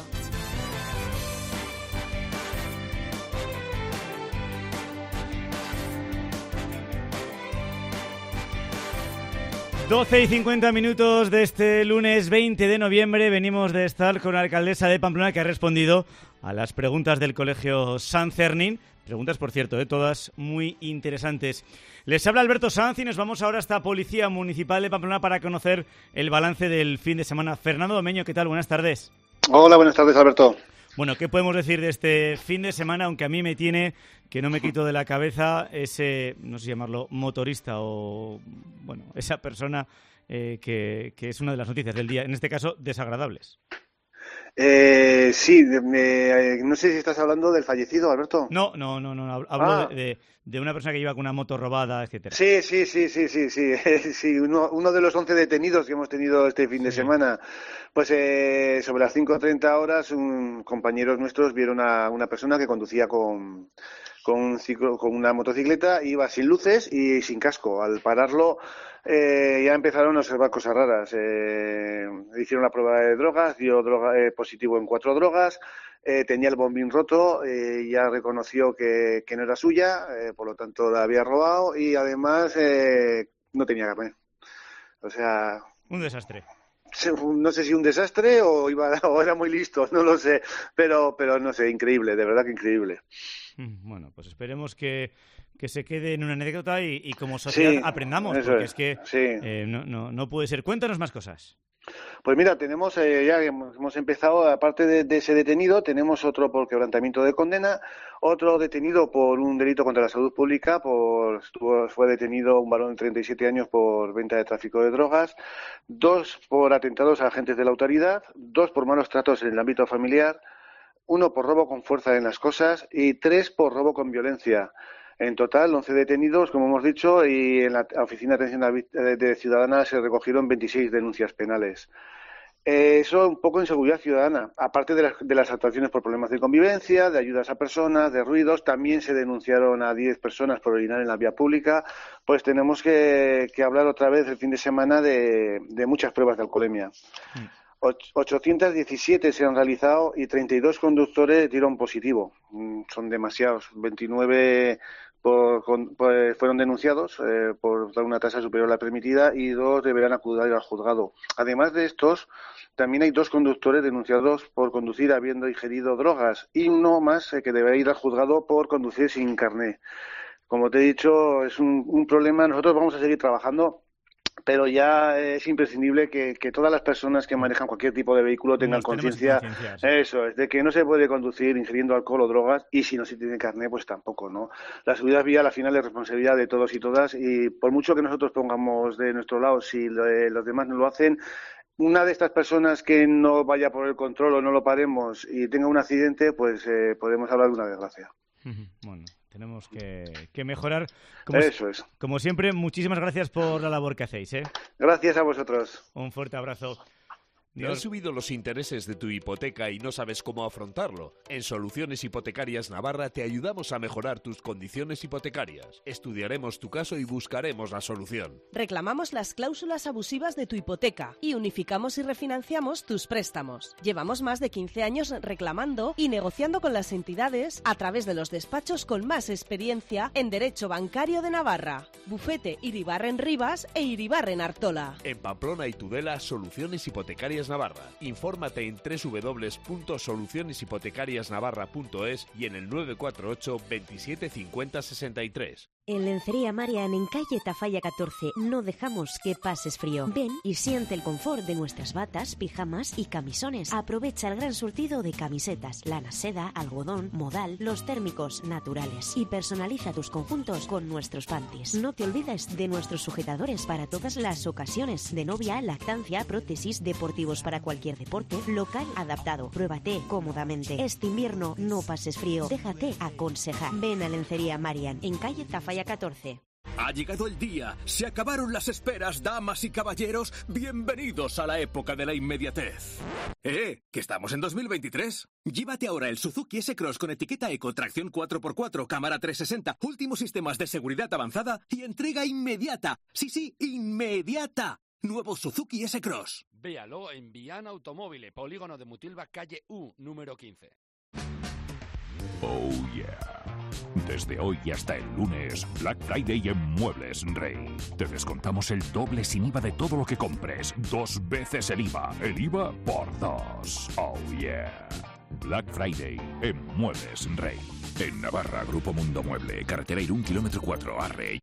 doce y cincuenta minutos de este lunes veinte de noviembre. Venimos de estar con la alcaldesa de Pamplona, que ha respondido a las preguntas del Colegio San Cernín. Preguntas, por cierto, de todas muy interesantes. Les habla Alberto Sanz y nos vamos ahora hasta Policía Municipal de Pamplona para conocer el balance del fin de semana. Fernando Domeño, ¿qué tal? Buenas tardes. Hola, buenas tardes, Alberto. Bueno, ¿qué podemos decir de este fin de semana? Aunque a mí me tiene, que no me quito de la cabeza, ese, no sé llamarlo, motorista o, bueno, esa persona eh, que, que es una de las noticias del día, en este caso, desagradables. Eh, sí, me, no sé si estás hablando del fallecido, Alberto. No, no, no, no hablo ah. de, de, de una persona que lleva con una moto robada, etcétera. Sí, sí, sí, sí, sí, sí, sí uno, uno de los once detenidos que hemos tenido este fin de sí. semana. Pues eh, sobre las cinco treinta horas, un, compañeros nuestros vieron a una persona que conducía con, con, un ciclo, con una motocicleta, iba sin luces y sin casco. Al pararlo, Eh, ya empezaron a observar cosas raras. Eh, hicieron la prueba de drogas, dio droga, eh, positivo en cuatro drogas, eh, tenía el bombín roto, eh, ya reconoció que, que no era suya, eh, por lo tanto la había robado y además eh, no tenía carnet. O sea... Un desastre. No sé si un desastre o, iba, o era muy listo, no lo sé, pero, pero no sé, increíble, de verdad que increíble. Bueno, pues esperemos que... que se quede en una anécdota y, y como sociedad sí, aprendamos, porque es, es que sí. eh, no, no, no puede ser. Cuéntanos más cosas. Pues mira, tenemos eh, ya hemos, hemos empezado, aparte de, de ese detenido, tenemos otro por quebrantamiento de condena, otro detenido por un delito contra la salud pública, por estuvo, fue detenido un varón de treinta y siete años por venta de tráfico de drogas, dos por atentados a agentes de la autoridad, dos por malos tratos en el ámbito familiar, uno por robo con fuerza en las cosas y tres por robo con violencia. En total, once detenidos, como hemos dicho, y en la Oficina de Atención de Ciudadana se recogieron veintiséis denuncias penales. Eh, eso un poco en seguridad ciudadana. Aparte de las, de las actuaciones por problemas de convivencia, de ayudas a personas, de ruidos, también se denunciaron a diez personas por orinar en la vía pública. Pues tenemos que, que hablar otra vez el fin de semana de, de muchas pruebas de alcoholemia. Mm. ochocientas diecisiete se han realizado y treinta y dos conductores dieron positivo. Son demasiados. veintinueve por, por, fueron denunciados eh, por dar una tasa superior a la permitida y dos deberán acudir al juzgado. Además de estos, también hay dos conductores denunciados por conducir habiendo ingerido drogas y uno más eh, que deberá ir al juzgado por conducir sin carné. Como te he dicho, es un, un problema. Nosotros vamos a seguir trabajando, pero ya es imprescindible que, que todas las personas que manejan cualquier tipo de vehículo tengan conciencia, sí. Eso es, de que no se puede conducir ingiriendo alcohol o drogas y si no se tiene carné, pues tampoco, ¿no? La seguridad vial al final es responsabilidad de todos y todas y por mucho que nosotros pongamos de nuestro lado, si los demás no lo hacen, una de estas personas que no vaya por el control o no lo paremos y tenga un accidente, pues eh, podemos hablar de una desgracia. Bueno. Tenemos que, que mejorar. Como, Eso es. Como siempre, muchísimas gracias por la labor que hacéis, ¿eh? Gracias a vosotros. Un fuerte abrazo. ¿Te han subido los intereses de tu hipoteca y no sabes cómo afrontarlo? En Soluciones Hipotecarias Navarra te ayudamos a mejorar tus condiciones hipotecarias. Estudiaremos tu caso y buscaremos la solución. Reclamamos las cláusulas abusivas de tu hipoteca y unificamos y refinanciamos tus préstamos. Llevamos más de quince años reclamando y negociando con las entidades a través de los despachos con más experiencia en Derecho Bancario de Navarra. Bufete Iribarren Rivas e Iribarren Artola. En Pamplona y Tudela, Soluciones Hipotecarias Navarra. Infórmate en doble u doble u doble u punto soluciones hipotecarias navarra punto es y en el nueve cuatro ocho, veintisiete cincuenta, sesenta y tres. En Lencería Marian, en calle Tafalla catorce, no dejamos que pases frío. Ven y siente el confort de nuestras batas, pijamas y camisones. Aprovecha el gran surtido de camisetas, lana, seda, algodón, modal, los térmicos naturales. Y personaliza tus conjuntos con nuestros panties. No te olvides de nuestros sujetadores para todas las ocasiones. De novia, lactancia, prótesis, deportivos para cualquier deporte, local adaptado. Pruébate cómodamente. Este invierno no pases frío. Déjate aconsejar. Ven a Lencería Marian, en calle Tafalla catorce. Ha llegado el día, se acabaron las esperas, damas y caballeros, bienvenidos a la época de la inmediatez. ¡Eh! ¡Que estamos en dos mil veintitrés! Llévate ahora el Suzuki S-Cross con etiqueta Eco, tracción cuatro por cuatro, cámara trescientos sesenta, últimos sistemas de seguridad avanzada y entrega inmediata. ¡Sí, sí, inmediata! Nuevo Suzuki S-Cross. Véalo en Viana Automóvil, polígono de Mutilva, calle U, número quince. Oh yeah. Desde hoy hasta el lunes, Black Friday en Muebles Rey. Te descontamos el doble sin I V A de todo lo que compres. Dos veces el I V A. El I V A por dos. Oh yeah. Black Friday en Muebles Rey. En Navarra, Grupo Mundo Mueble. Carretera Irún, kilómetro cuatro, Arrey.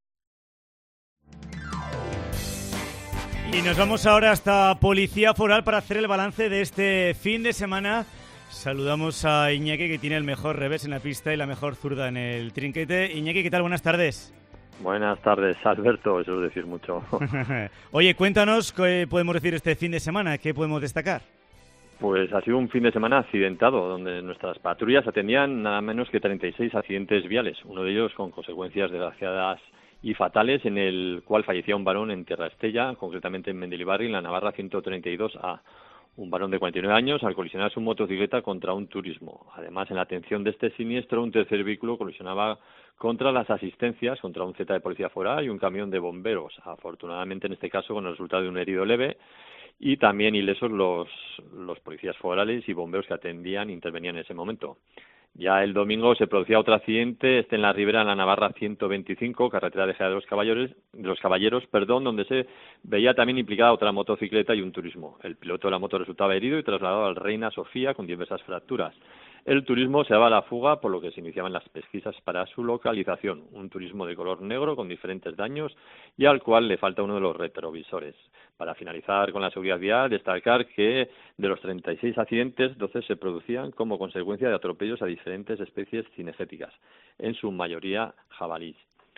Y nos vamos ahora hasta Policía Foral para hacer el balance de este fin de semana. Saludamos a Iñaki, que tiene el mejor revés en la pista y la mejor zurda en el trinquete. Iñaki, ¿qué tal? Buenas tardes. Buenas tardes, Alberto, eso es decir mucho. Oye, cuéntanos qué podemos decir este fin de semana, qué podemos destacar. Pues ha sido un fin de semana accidentado, donde nuestras patrullas atendían nada menos que treinta y seis accidentes viales, uno de ellos con consecuencias desgraciadas y fatales, en el cual fallecía un varón en Tierra Estella, concretamente en Mendilibarri, en la Navarra ciento treinta y dos A. Un varón de cuarenta y nueve años al colisionar su motocicleta contra un turismo. Además, en la atención de este siniestro, un tercer vehículo colisionaba contra las asistencias, contra un Z de Policía Foral y un camión de bomberos. Afortunadamente, en este caso, con el resultado de un herido leve, y también ilesos los, los policías forales y bomberos que atendían e intervenían en ese momento. Ya el domingo se producía otro accidente, este en la ribera, en la Navarra ciento veinticinco, carretera de Gea de los Caballeros, de los Caballeros, perdón, donde se veía también implicada otra motocicleta y un turismo. El piloto de la moto resultaba herido y trasladado al Reina Sofía con diversas fracturas. El turismo se daba a la fuga, por lo que se iniciaban las pesquisas para su localización. Un turismo de color negro con diferentes daños y al cual le falta uno de los retrovisores. Para finalizar con la seguridad vial, destacar que de los treinta y seis accidentes, doce se producían como consecuencia de atropellos a diferentes especies cinegéticas, en su mayoría jabalís.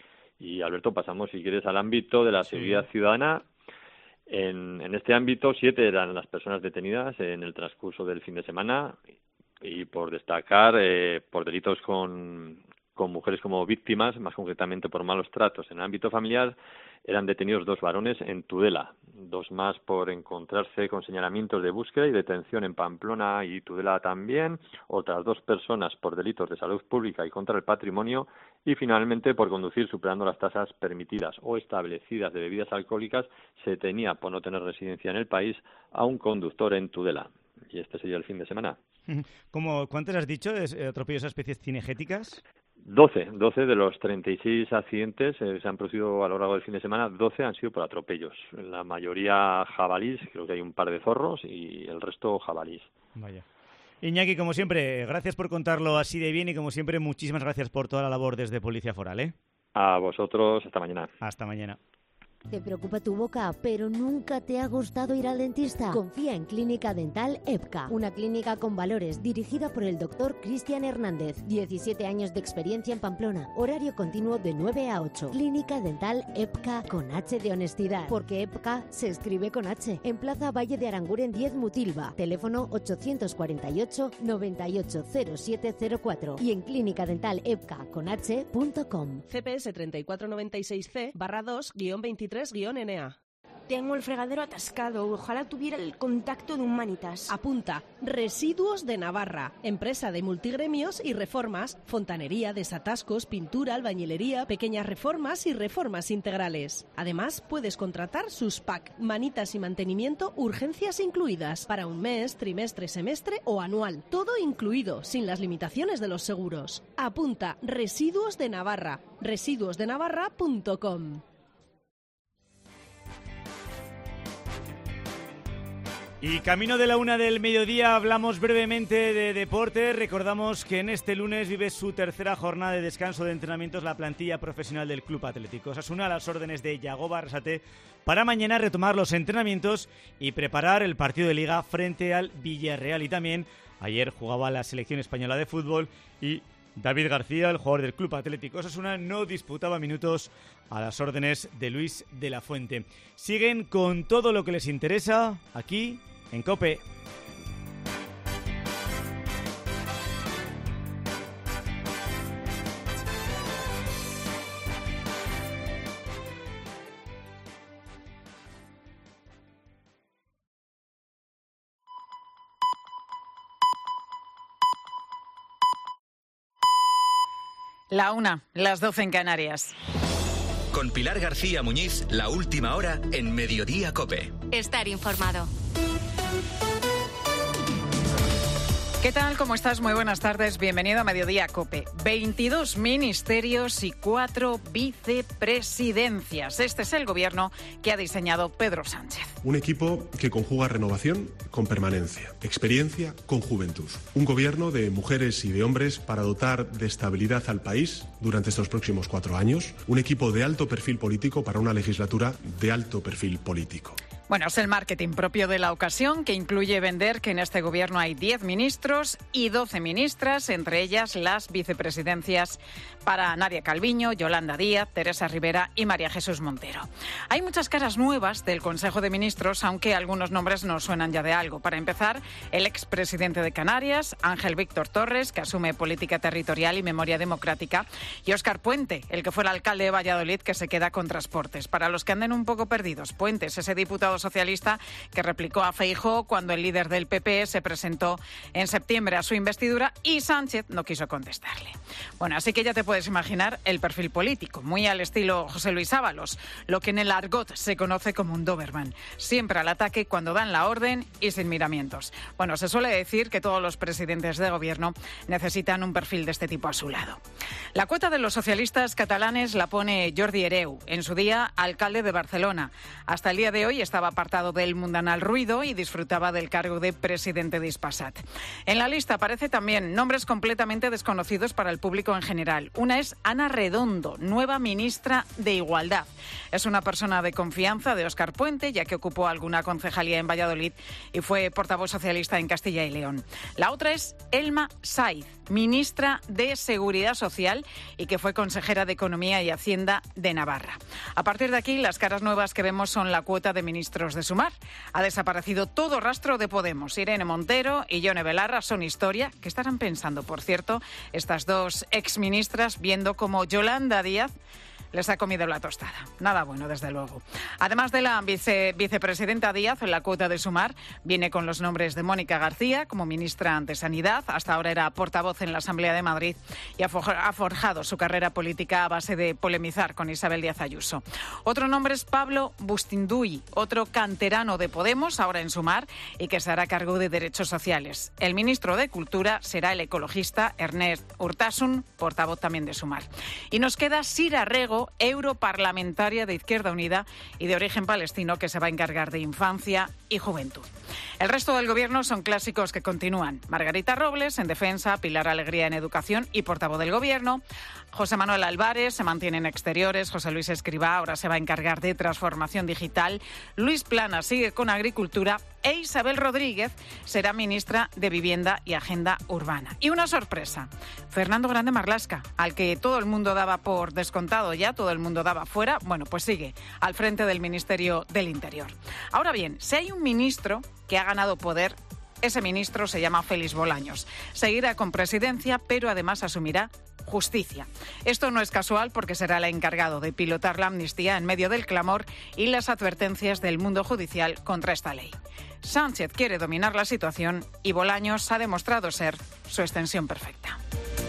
Y Alberto, pasamos, si quieres, al ámbito de la seguridad sí. ciudadana. En, en este ámbito, siete eran las personas detenidas en el transcurso del fin de semana, y por destacar, eh, por delitos con, con mujeres como víctimas, más concretamente por malos tratos en el ámbito familiar, eran detenidos dos varones en Tudela, dos más por encontrarse con señalamientos de búsqueda y detención en Pamplona y Tudela también, otras dos personas por delitos de salud pública y contra el patrimonio, y finalmente por conducir superando las tasas permitidas o establecidas de bebidas alcohólicas, se detenía por no tener residencia en el país a un conductor en Tudela. Y este sería el fin de semana. ¿Cómo, ¿Cuántos has dicho de atropellos a especies cinegéticas? doce, doce de los treinta y seis accidentes eh, se han producido a lo largo del fin de semana, doce han sido por atropellos. La mayoría jabalís, creo que hay un par de zorros, y el resto jabalís. Vaya. Iñaki, como siempre, gracias por contarlo así de bien y como siempre, muchísimas gracias por toda la labor desde Policía Foral, ¿eh? A vosotros, hasta mañana. Hasta mañana. ¿Te preocupa tu boca, pero nunca te ha gustado ir al dentista? Confía en Clínica Dental EPCA, una clínica con valores dirigida por el doctor Cristian Hernández. diecisiete años de experiencia en Pamplona, horario continuo de nueve a ocho. Clínica Dental EPCA con H de honestidad, porque EPCA se escribe con H. En Plaza Valle de Aranguren diez Mutilva, teléfono ochocientos cuarenta y ocho, noventa y ocho cero siete cero cuatro y en clínica dental epca con h punto com. C P S treinta y cuatro noventa y seis C barra dos guión veintitrés guión N A. Tengo el fregadero atascado. Ojalá tuviera el contacto de un Manitas. Apunta. Residuos de Navarra. Empresa de multigremios y reformas. Fontanería, desatascos, pintura, albañilería, pequeñas reformas y reformas integrales. Además, puedes contratar sus P A C, manitas y mantenimiento, urgencias incluidas. Para un mes, trimestre, semestre o anual. Todo incluido, sin las limitaciones de los seguros. Apunta. Residuos de Navarra. residuos de navarra punto com. Y camino de la una del mediodía hablamos brevemente de deporte. Recordamos que en este lunes vive su tercera jornada de descanso de entrenamientos la plantilla profesional del Club Atlético Osasuna a las órdenes de Yagoba Arrasate para mañana retomar los entrenamientos y preparar el partido de Liga frente al Villarreal. Y también ayer jugaba la selección española de fútbol y David García, el jugador del Club Atlético Osasuna, no disputaba minutos a las órdenes de Luis de la Fuente. Siguen con todo lo que les interesa aquí en COPE. La una, las doce en Canarias. Con Pilar García Muñiz, la última hora en Mediodía COPE. Estar informado. ¿Qué tal? ¿Cómo estás? Muy buenas tardes. Bienvenido a Mediodía COPE. veintidós ministerios y cuatro vicepresidencias. Este es el gobierno que ha diseñado Pedro Sánchez. Un equipo que conjuga renovación con permanencia, experiencia con juventud. Un gobierno de mujeres y de hombres para dotar de estabilidad al país durante estos próximos cuatro años. Un equipo de alto perfil político para una legislatura de alto perfil político. Bueno, es el marketing propio de la ocasión, que incluye vender que en este gobierno hay diez ministros y doce ministras, entre ellas las vicepresidencias para Nadia Calviño, Yolanda Díaz, Teresa Rivera y María Jesús Montero. Hay muchas caras nuevas del Consejo de Ministros, aunque algunos nombres nos suenan ya de algo. Para empezar, el expresidente de Canarias, Ángel Víctor Torres, que asume política territorial y memoria democrática, y Óscar Puente, el que fuera alcalde de Valladolid, que se queda con transportes. Para los que anden un poco perdidos, Puente es ese diputado socialista que replicó a Feijóo cuando el líder del P P se presentó en septiembre a su investidura y Sánchez no quiso contestarle. Bueno, así que ya te puedes imaginar el perfil político, muy al estilo José Luis Ábalos, lo que en el argot se conoce como un Doberman, siempre al ataque cuando dan la orden y sin miramientos. Bueno, se suele decir que todos los presidentes de gobierno necesitan un perfil de este tipo a su lado. La cuota de los socialistas catalanes la pone Jordi Hereu, en su día alcalde de Barcelona. Hasta el día de hoy estaba apartado del mundanal ruido y disfrutaba del cargo de presidente de Hispasat. En la lista aparece también nombres completamente desconocidos para el público en general. Una es Ana Redondo, nueva ministra de Igualdad. Es una persona de confianza de Óscar Puente, ya que ocupó alguna concejalía en Valladolid y fue portavoz socialista en Castilla y León. La otra es Elma Saiz, ministra de Seguridad Social y que fue consejera de Economía y Hacienda de Navarra. A partir de aquí, las caras nuevas que vemos son la cuota de ministros de Sumar. Ha desaparecido todo rastro de Podemos. Irene Montero y Yone Belarra son historia. ¿Qué estarán pensando, por cierto, estas dos exministras viendo cómo Yolanda Díaz les ha comido la tostada? Nada bueno, desde luego. Además de la vice, vicepresidenta Díaz, la cuota de Sumar viene con los nombres de Mónica García como ministra de Sanidad. Hasta ahora era portavoz en la Asamblea de Madrid y ha forjado su carrera política a base de polemizar con Isabel Díaz Ayuso. Otro nombre es Pablo Bustinduy, otro canterano de Podemos, ahora en Sumar, y que se hará cargo de derechos sociales. El ministro de Cultura será el ecologista Ernest Urtasun, portavoz también de Sumar. Y nos queda Sira Rego, europarlamentaria de Izquierda Unida y de origen palestino, que se va a encargar de infancia y juventud. El resto del gobierno son clásicos que continúan. Margarita Robles en Defensa, Pilar Alegría en Educación y portavoz del gobierno. José Manuel Álvarez se mantiene en Exteriores. José Luis Escrivá ahora se va a encargar de Transformación Digital. Luis Plana sigue con Agricultura e Isabel Rodríguez será ministra de Vivienda y Agenda Urbana. Y una sorpresa, Fernando Grande Marlaska, al que todo el mundo daba por descontado ya, todo el mundo daba fuera, bueno, pues sigue al frente del Ministerio del Interior. Ahora bien, si hay un ministro que ha ganado poder, ese ministro se llama Félix Bolaños. Seguirá con presidencia, pero además asumirá justicia. Esto no es casual porque será el encargado de pilotar la amnistía en medio del clamor y las advertencias del mundo judicial contra esta ley. Sánchez quiere dominar la situación y Bolaños ha demostrado ser su extensión perfecta.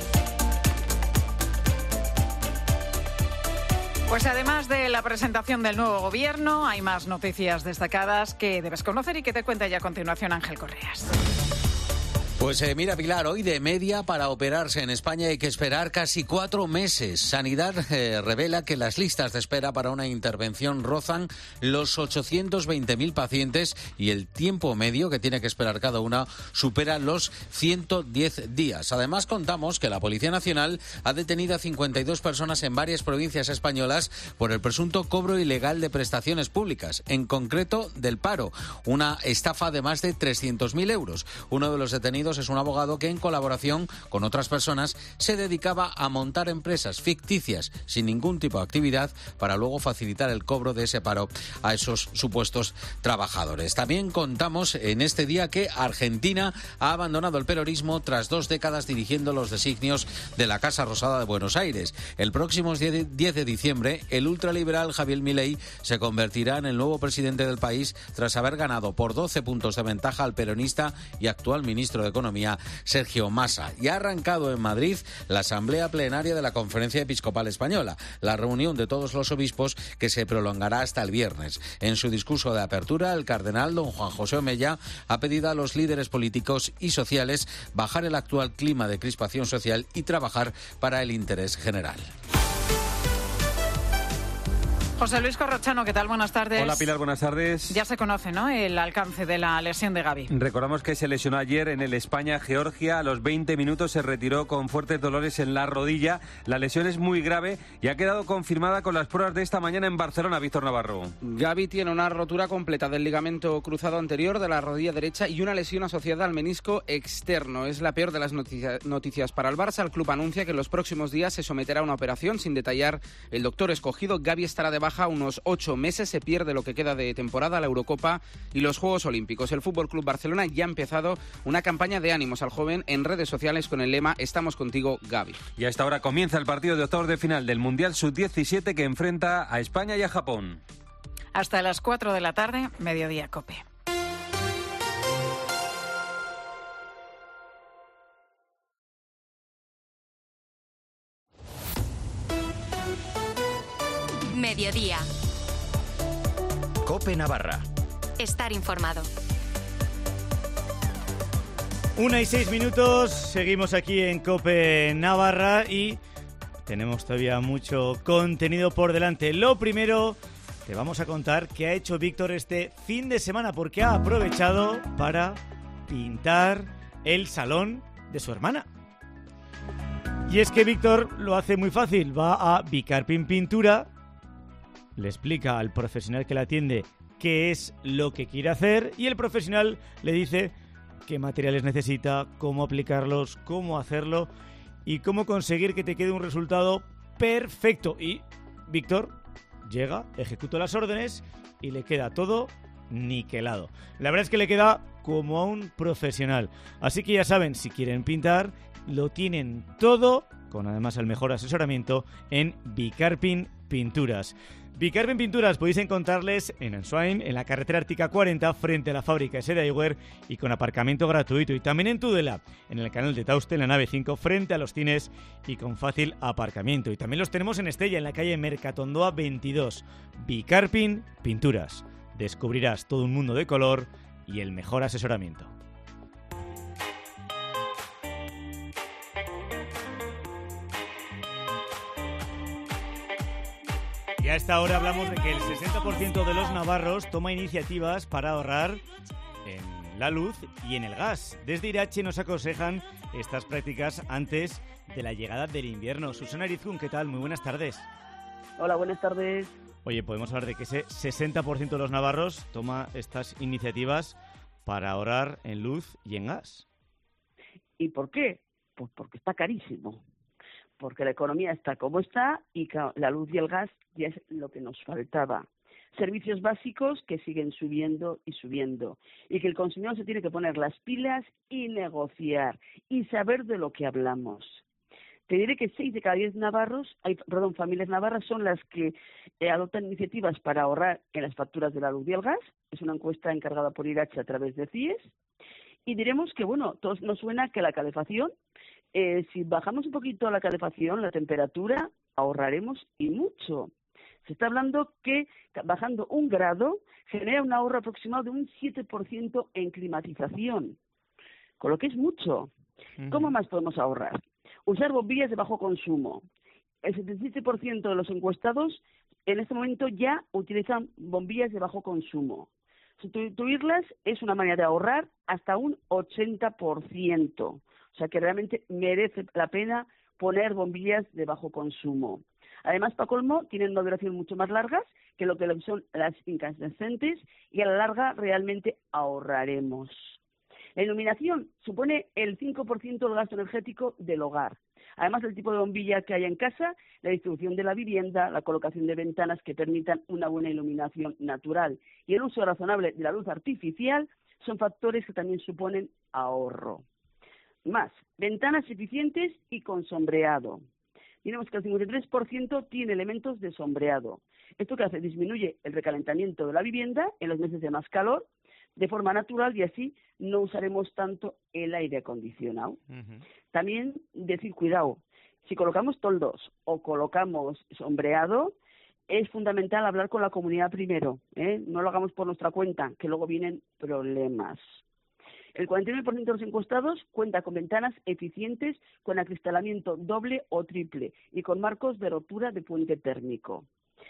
Pues además de la presentación del nuevo gobierno, hay más noticias destacadas que debes conocer y que te cuenta ya a continuación Ángel Correas. Pues eh, mira, Pilar, hoy de media para operarse en España hay que esperar casi cuatro meses. Sanidad eh, revela que las listas de espera para una intervención rozan los ochocientos veinte mil pacientes y el tiempo medio que tiene que esperar cada una supera los ciento diez días. Además, contamos que la Policía Nacional ha detenido a cincuenta y dos personas en varias provincias españolas por el presunto cobro ilegal de prestaciones públicas, en concreto del paro, una estafa de más de trescientos mil euros. Uno de los detenidos es un abogado que en colaboración con otras personas se dedicaba a montar empresas ficticias sin ningún tipo de actividad para luego facilitar el cobro de ese paro a esos supuestos trabajadores. También contamos en este día que Argentina ha abandonado el peronismo tras dos décadas dirigiendo los designios de la Casa Rosada de Buenos Aires. El próximo diez de diciembre, el ultraliberal Javier Milei se convertirá en el nuevo presidente del país tras haber ganado por doce puntos de ventaja al peronista y actual ministro de Economía, Sergio Massa. Y ha arrancado en Madrid la asamblea plenaria de la Conferencia Episcopal Española, la reunión de todos los obispos que se prolongará hasta el viernes. En su discurso de apertura, el cardenal don Juan José Omeya ha pedido a los líderes políticos y sociales bajar el actual clima de crispación social y trabajar para el interés general. José Luis Corrochano, ¿qué tal? Buenas tardes. Hola Pilar, buenas tardes. Ya se conoce, ¿no?, el alcance de la lesión de Gavi. Recordamos que se lesionó ayer en el España-Georgia. A los veinte minutos se retiró con fuertes dolores en la rodilla. La lesión es muy grave y ha quedado confirmada con las pruebas de esta mañana en Barcelona. Víctor Navarro. Gavi tiene una rotura completa del ligamento cruzado anterior de la rodilla derecha y una lesión asociada al menisco externo. Es la peor de las noticia- noticias para el Barça. El club anuncia que en los próximos días se someterá a una operación sin detallar el doctor escogido. Gavi estará de baja unos ocho meses, se pierde lo que queda de temporada, la Eurocopa y los Juegos Olímpicos. El F C Barcelona ya ha empezado una campaña de ánimos al joven en redes sociales con el lema "Estamos contigo, Gavi". Y a esta hora comienza el partido de octavos de final del Mundial sub diecisiete que enfrenta a España y a Japón. Hasta las cuatro de la tarde, Mediodía COPE. Mediodía. COPE Navarra. Estar informado. Una y seis minutos, seguimos aquí en COPE Navarra y tenemos todavía mucho contenido por delante. Lo primero, te vamos a contar qué ha hecho Víctor este fin de semana, porque ha aprovechado para pintar el salón de su hermana. Y es que Víctor lo hace muy fácil, va a Bicarpin Pintura, le explica al profesional que la atiende qué es lo que quiere hacer y el profesional le dice qué materiales necesita, cómo aplicarlos, cómo hacerlo y cómo conseguir que te quede un resultado perfecto. Y Víctor llega, ejecuta las órdenes y le queda todo niquelado. La verdad es que le queda como a un profesional. Así que ya saben, si quieren pintar, lo tienen todo, con además el mejor asesoramiento en Bicarpin Pinturas. Bicarpin Pinturas podéis encontrarles en Ansoain, en la carretera Ártica cuarenta, frente a la fábrica S D Eyewear y con aparcamiento gratuito. Y también en Tudela, en el canal de Tauste, en la nave cinco, frente a los cines y con fácil aparcamiento. Y también los tenemos en Estella, en la calle Mercatondoa veintidós. Bicarpin Pinturas. Descubrirás todo un mundo de color y el mejor asesoramiento. Y a esta hora hablamos de que el sesenta por ciento de los navarros toma iniciativas para ahorrar en la luz y en el gas. Desde Irache nos aconsejan estas prácticas antes de la llegada del invierno. Susana Irizkun, ¿qué tal? Muy buenas tardes. Hola, buenas tardes. Oye, podemos hablar de que ese sesenta por ciento de los navarros toma estas iniciativas para ahorrar en luz y en gas. ¿Y por qué? Pues porque está carísimo. Porque la economía está como está y la luz y el gas ya es lo que nos faltaba. Servicios básicos que siguen subiendo y subiendo y que el consumidor se tiene que poner las pilas y negociar y saber de lo que hablamos. Te diré que seis de cada diez navarros, hay, perdón, familias navarras son las que eh, adoptan iniciativas para ahorrar en las facturas de la luz y el gas. Es una encuesta encargada por Irache a través de C I E S. Y diremos que, bueno, todos nos suena que la calefacción, eh, si bajamos un poquito la calefacción, la temperatura, ahorraremos y mucho. Se está hablando que bajando un grado genera un ahorro aproximado de un siete por ciento en climatización. con lo que es mucho. ¿Cómo más podemos ahorrar? Usar bombillas de bajo consumo. El setenta y siete por ciento de los encuestados en este momento ya utilizan bombillas de bajo consumo. Sustituirlas es una manera de ahorrar hasta un ochenta por ciento. O sea que realmente merece la pena poner bombillas de bajo consumo. Además, para colmo, tienen una duración mucho más largas que lo que son las incandescentes y a la larga realmente ahorraremos. La iluminación supone el cinco por ciento del gasto energético del hogar. Además del tipo de bombilla que haya en casa, la distribución de la vivienda, la colocación de ventanas que permitan una buena iluminación natural y el uso razonable de la luz artificial son factores que también suponen ahorro. Más, ventanas eficientes y con sombreado. Tenemos que el cincuenta y tres por ciento tiene elementos de sombreado. Esto que hace disminuye el recalentamiento de la vivienda en los meses de más calor de forma natural y así no usaremos tanto el aire acondicionado. Uh-huh. También decir, cuidado, si colocamos toldos o colocamos sombreado, es fundamental hablar con la comunidad primero, ¿eh? No lo hagamos por nuestra cuenta, que luego vienen problemas. El cuarenta y nueve por ciento de los encuestados cuenta con ventanas eficientes con acristalamiento doble o triple y con marcos de rotura de puente térmico.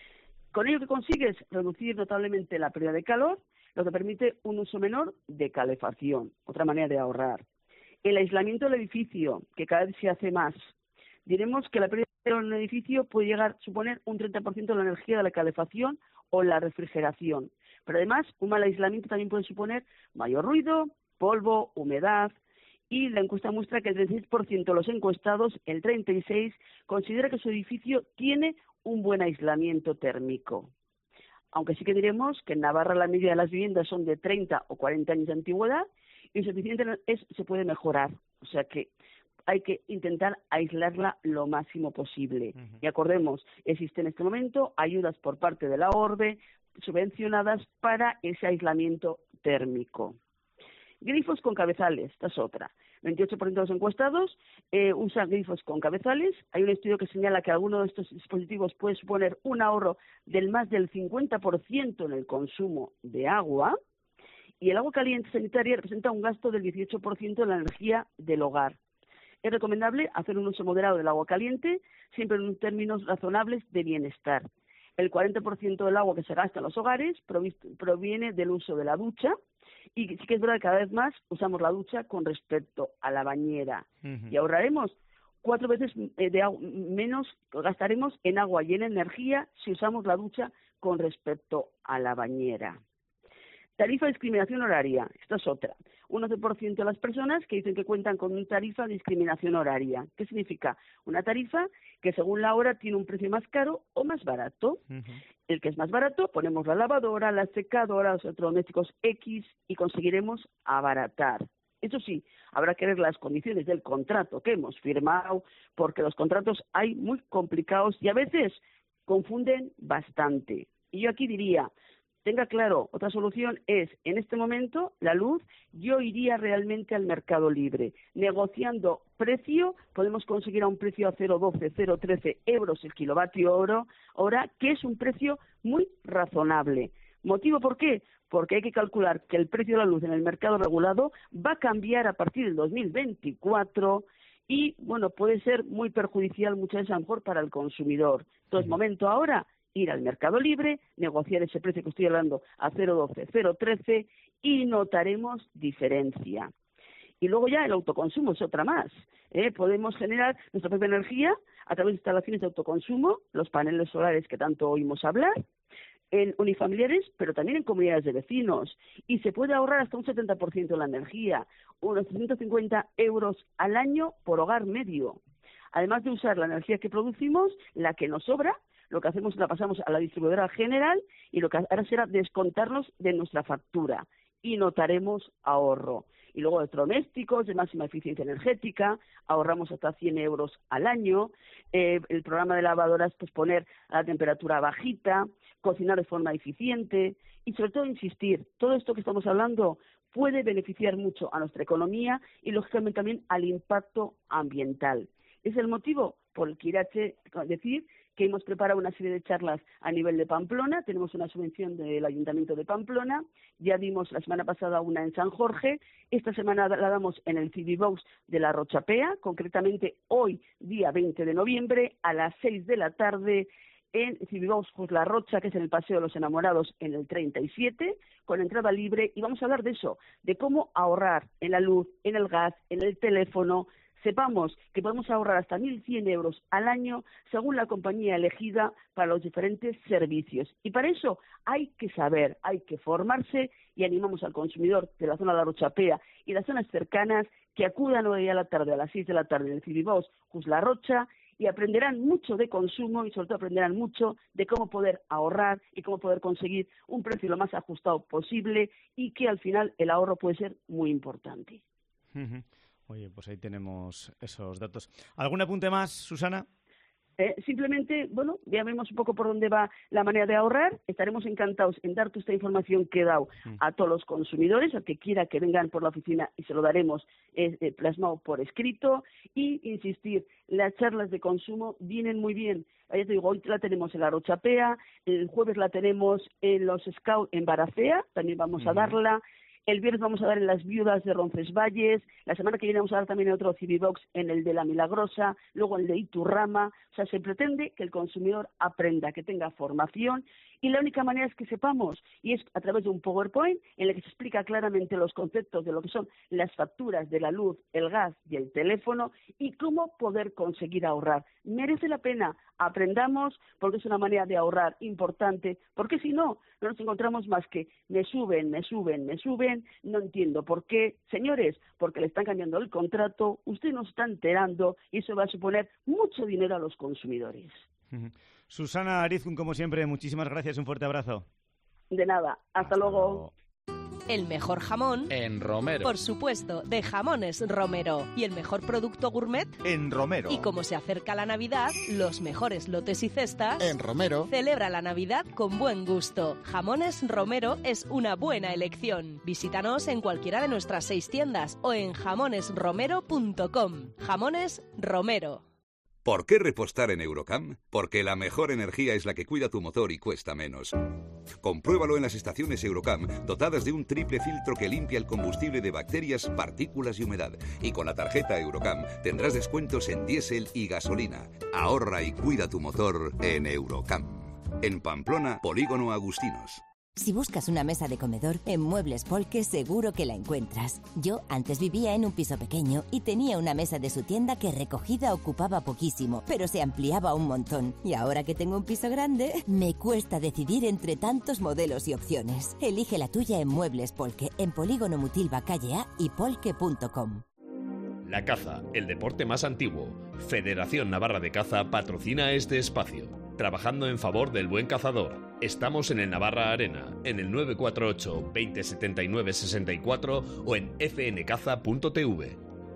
Con ello que consigues reducir notablemente la pérdida de calor, lo que permite un uso menor de calefacción, otra manera de ahorrar. El aislamiento del edificio, que cada vez se hace más. Diremos que la pérdida de calor en un edificio puede llegar a suponer un treinta por ciento de la energía de la calefacción o la refrigeración. Pero además, un mal aislamiento también puede suponer mayor ruido, polvo, humedad, y la encuesta muestra que el treinta y seis por ciento de los encuestados, el treinta y seis por ciento, considera que su edificio tiene un buen aislamiento térmico. Aunque sí que diremos que en Navarra la media de las viviendas son de treinta o cuarenta años de antigüedad y su eficiencia es, se puede mejorar. O sea que hay que intentar aislarla lo máximo posible. Uh-huh. Y acordemos, existen en este momento ayudas por parte de la ORBE subvencionadas para ese aislamiento térmico. Grifos con cabezales, esta es otra. veintiocho por ciento de los encuestados eh, usan grifos con cabezales. Hay un estudio que señala que alguno de estos dispositivos puede suponer un ahorro del más del cincuenta por ciento en el consumo de agua. Y el agua caliente sanitaria representa un gasto del dieciocho por ciento de la energía del hogar. Es recomendable hacer un uso moderado del agua caliente, siempre en términos razonables de bienestar. El cuarenta por ciento del agua que se gasta en los hogares proviene del uso de la ducha. Y sí que es verdad que cada vez más usamos la ducha con respecto a la bañera. Uh-huh. Y ahorraremos cuatro veces de agua, menos gastaremos en agua y en energía si usamos la ducha con respecto a la bañera. Tarifa de discriminación horaria, esta es otra. Un once por ciento de las personas que dicen que cuentan con una tarifa de discriminación horaria. ¿Qué significa? Una tarifa que según la hora tiene un precio más caro o más barato. Uh-huh. El que es más barato, ponemos la lavadora, la secadora, los electrodomésticos X y conseguiremos abaratar. Eso sí, habrá que ver las condiciones del contrato que hemos firmado, porque los contratos hay muy complicados y a veces confunden bastante. Y yo aquí diría, tenga claro, otra solución es, en este momento, la luz, yo iría realmente al mercado libre. Negociando precio, podemos conseguir a un precio a cero coma doce, cero coma trece euros el kilovatio hora, que es un precio muy razonable. ¿Motivo por qué? Porque hay que calcular que el precio de la luz en el mercado regulado va a cambiar a partir del dos mil veinticuatro y, bueno, puede ser muy perjudicial muchas veces a lo mejor para el consumidor. Entonces, uh-huh. momento ahora, ir al mercado libre, negociar ese precio que estoy hablando a cero coma doce, cero coma trece y notaremos diferencia. Y luego ya el autoconsumo es otra más. ¿eh? Podemos generar nuestra propia energía a través de instalaciones de autoconsumo, los paneles solares que tanto oímos hablar, en unifamiliares, pero también en comunidades de vecinos. Y se puede ahorrar hasta un setenta por ciento de la energía, unos trescientos cincuenta euros al año por hogar medio. Además de usar la energía que producimos, la que nos sobra, lo que hacemos es la pasamos a la distribuidora general y lo que hará será descontarnos de nuestra factura y notaremos ahorro. Y luego electrodomésticos de máxima eficiencia energética, ahorramos hasta cien euros al año. Eh, el programa de lavadoras, pues poner a la temperatura bajita, cocinar de forma eficiente y sobre todo insistir, todo esto que estamos hablando puede beneficiar mucho a nuestra economía y lógicamente también al impacto ambiental. Es el motivo por el que irá a decir que hemos preparado una serie de charlas a nivel de Pamplona. Tenemos una subvención del Ayuntamiento de Pamplona. Ya dimos la semana pasada una en San Jorge. Esta semana la damos en el Cibibox de la Rochapea, concretamente hoy, día veinte de noviembre, a las seis de la tarde, en Cibibox Jus La Rocha, que es en el Paseo de los Enamorados, en el treinta y siete, con entrada libre, y vamos a hablar de eso, de cómo ahorrar en la luz, en el gas, en el teléfono. Sepamos que podemos ahorrar hasta mil cien euros al año según la compañía elegida para los diferentes servicios. Y para eso hay que saber, hay que formarse, y animamos al consumidor de la zona de la Rochapea y las zonas cercanas que acudan hoy a la tarde, a las seis de la tarde, en el Cibibox Jus La Rocha, y aprenderán mucho de consumo y sobre todo aprenderán mucho de cómo poder ahorrar y cómo poder conseguir un precio lo más ajustado posible, y que al final el ahorro puede ser muy importante. Uh-huh. Oye, pues ahí tenemos esos datos. ¿Algún apunte más, Susana? Eh, simplemente, bueno, ya vemos un poco por dónde va la manera de ahorrar. Estaremos encantados en darte esta información que he dado mm. a todos los consumidores, al que quiera que vengan por la oficina, y se lo daremos eh, eh, plasmado por escrito. Y insistir, las charlas de consumo vienen muy bien. Ya te digo, hoy la tenemos en la Rochapea, el jueves la tenemos en los Scouts en Baracea, también vamos mm. a darla. El viernes vamos a dar en las Viudas de Roncesvalles, la semana que viene vamos a dar también en otro Cibibox, en el de La Milagrosa, luego el de Iturrama. O sea, se pretende que el consumidor aprenda, que tenga formación, y la única manera es que sepamos, y es a través de un PowerPoint en el que se explica claramente los conceptos de lo que son las facturas de la luz, el gas y el teléfono, y cómo poder conseguir ahorrar. Merece la pena, aprendamos, porque es una manera de ahorrar importante, porque si no, no nos encontramos más que me suben, me suben, me suben, no entiendo por qué. Señores, porque le están cambiando el contrato, usted no está enterando, y eso va a suponer mucho dinero a los consumidores. Uh-huh. Susana Arizkun, como siempre, muchísimas gracias, un fuerte abrazo. De nada, hasta, hasta luego. luego. El mejor jamón en Romero. Por supuesto, de Jamones Romero. Y el mejor producto gourmet en Romero. Y como se acerca la Navidad, los mejores lotes y cestas en Romero. Celebra la Navidad con buen gusto. Jamones Romero es una buena elección. Visítanos en cualquiera de nuestras seis tiendas o en jamones romero punto com. Jamones Romero. ¿Por qué repostar en Eurocam? Porque la mejor energía es la que cuida tu motor y cuesta menos. Compruébalo en las estaciones Eurocam, dotadas de un triple filtro que limpia el combustible de bacterias, partículas y humedad. Y con la tarjeta Eurocam tendrás descuentos en diésel y gasolina. Ahorra y cuida tu motor en Eurocam. En Pamplona, Polígono Agustinos. Si buscas una mesa de comedor, en Muebles Polke seguro que la encuentras. Yo antes vivía en un piso pequeño y tenía una mesa de su tienda que recogida ocupaba poquísimo, pero se ampliaba un montón. Y ahora que tengo un piso grande, me cuesta decidir entre tantos modelos y opciones. Elige la tuya en Muebles Polke, en Polígono Mutilva, calle A y polke punto com. La caza, el deporte más antiguo. Federación Navarra de Caza patrocina este espacio. Trabajando en favor del buen cazador. Estamos en el Navarra Arena, en el nueve cuatro ocho, veinte setenta y nueve sesenta y cuatro o en f n caza punto t v.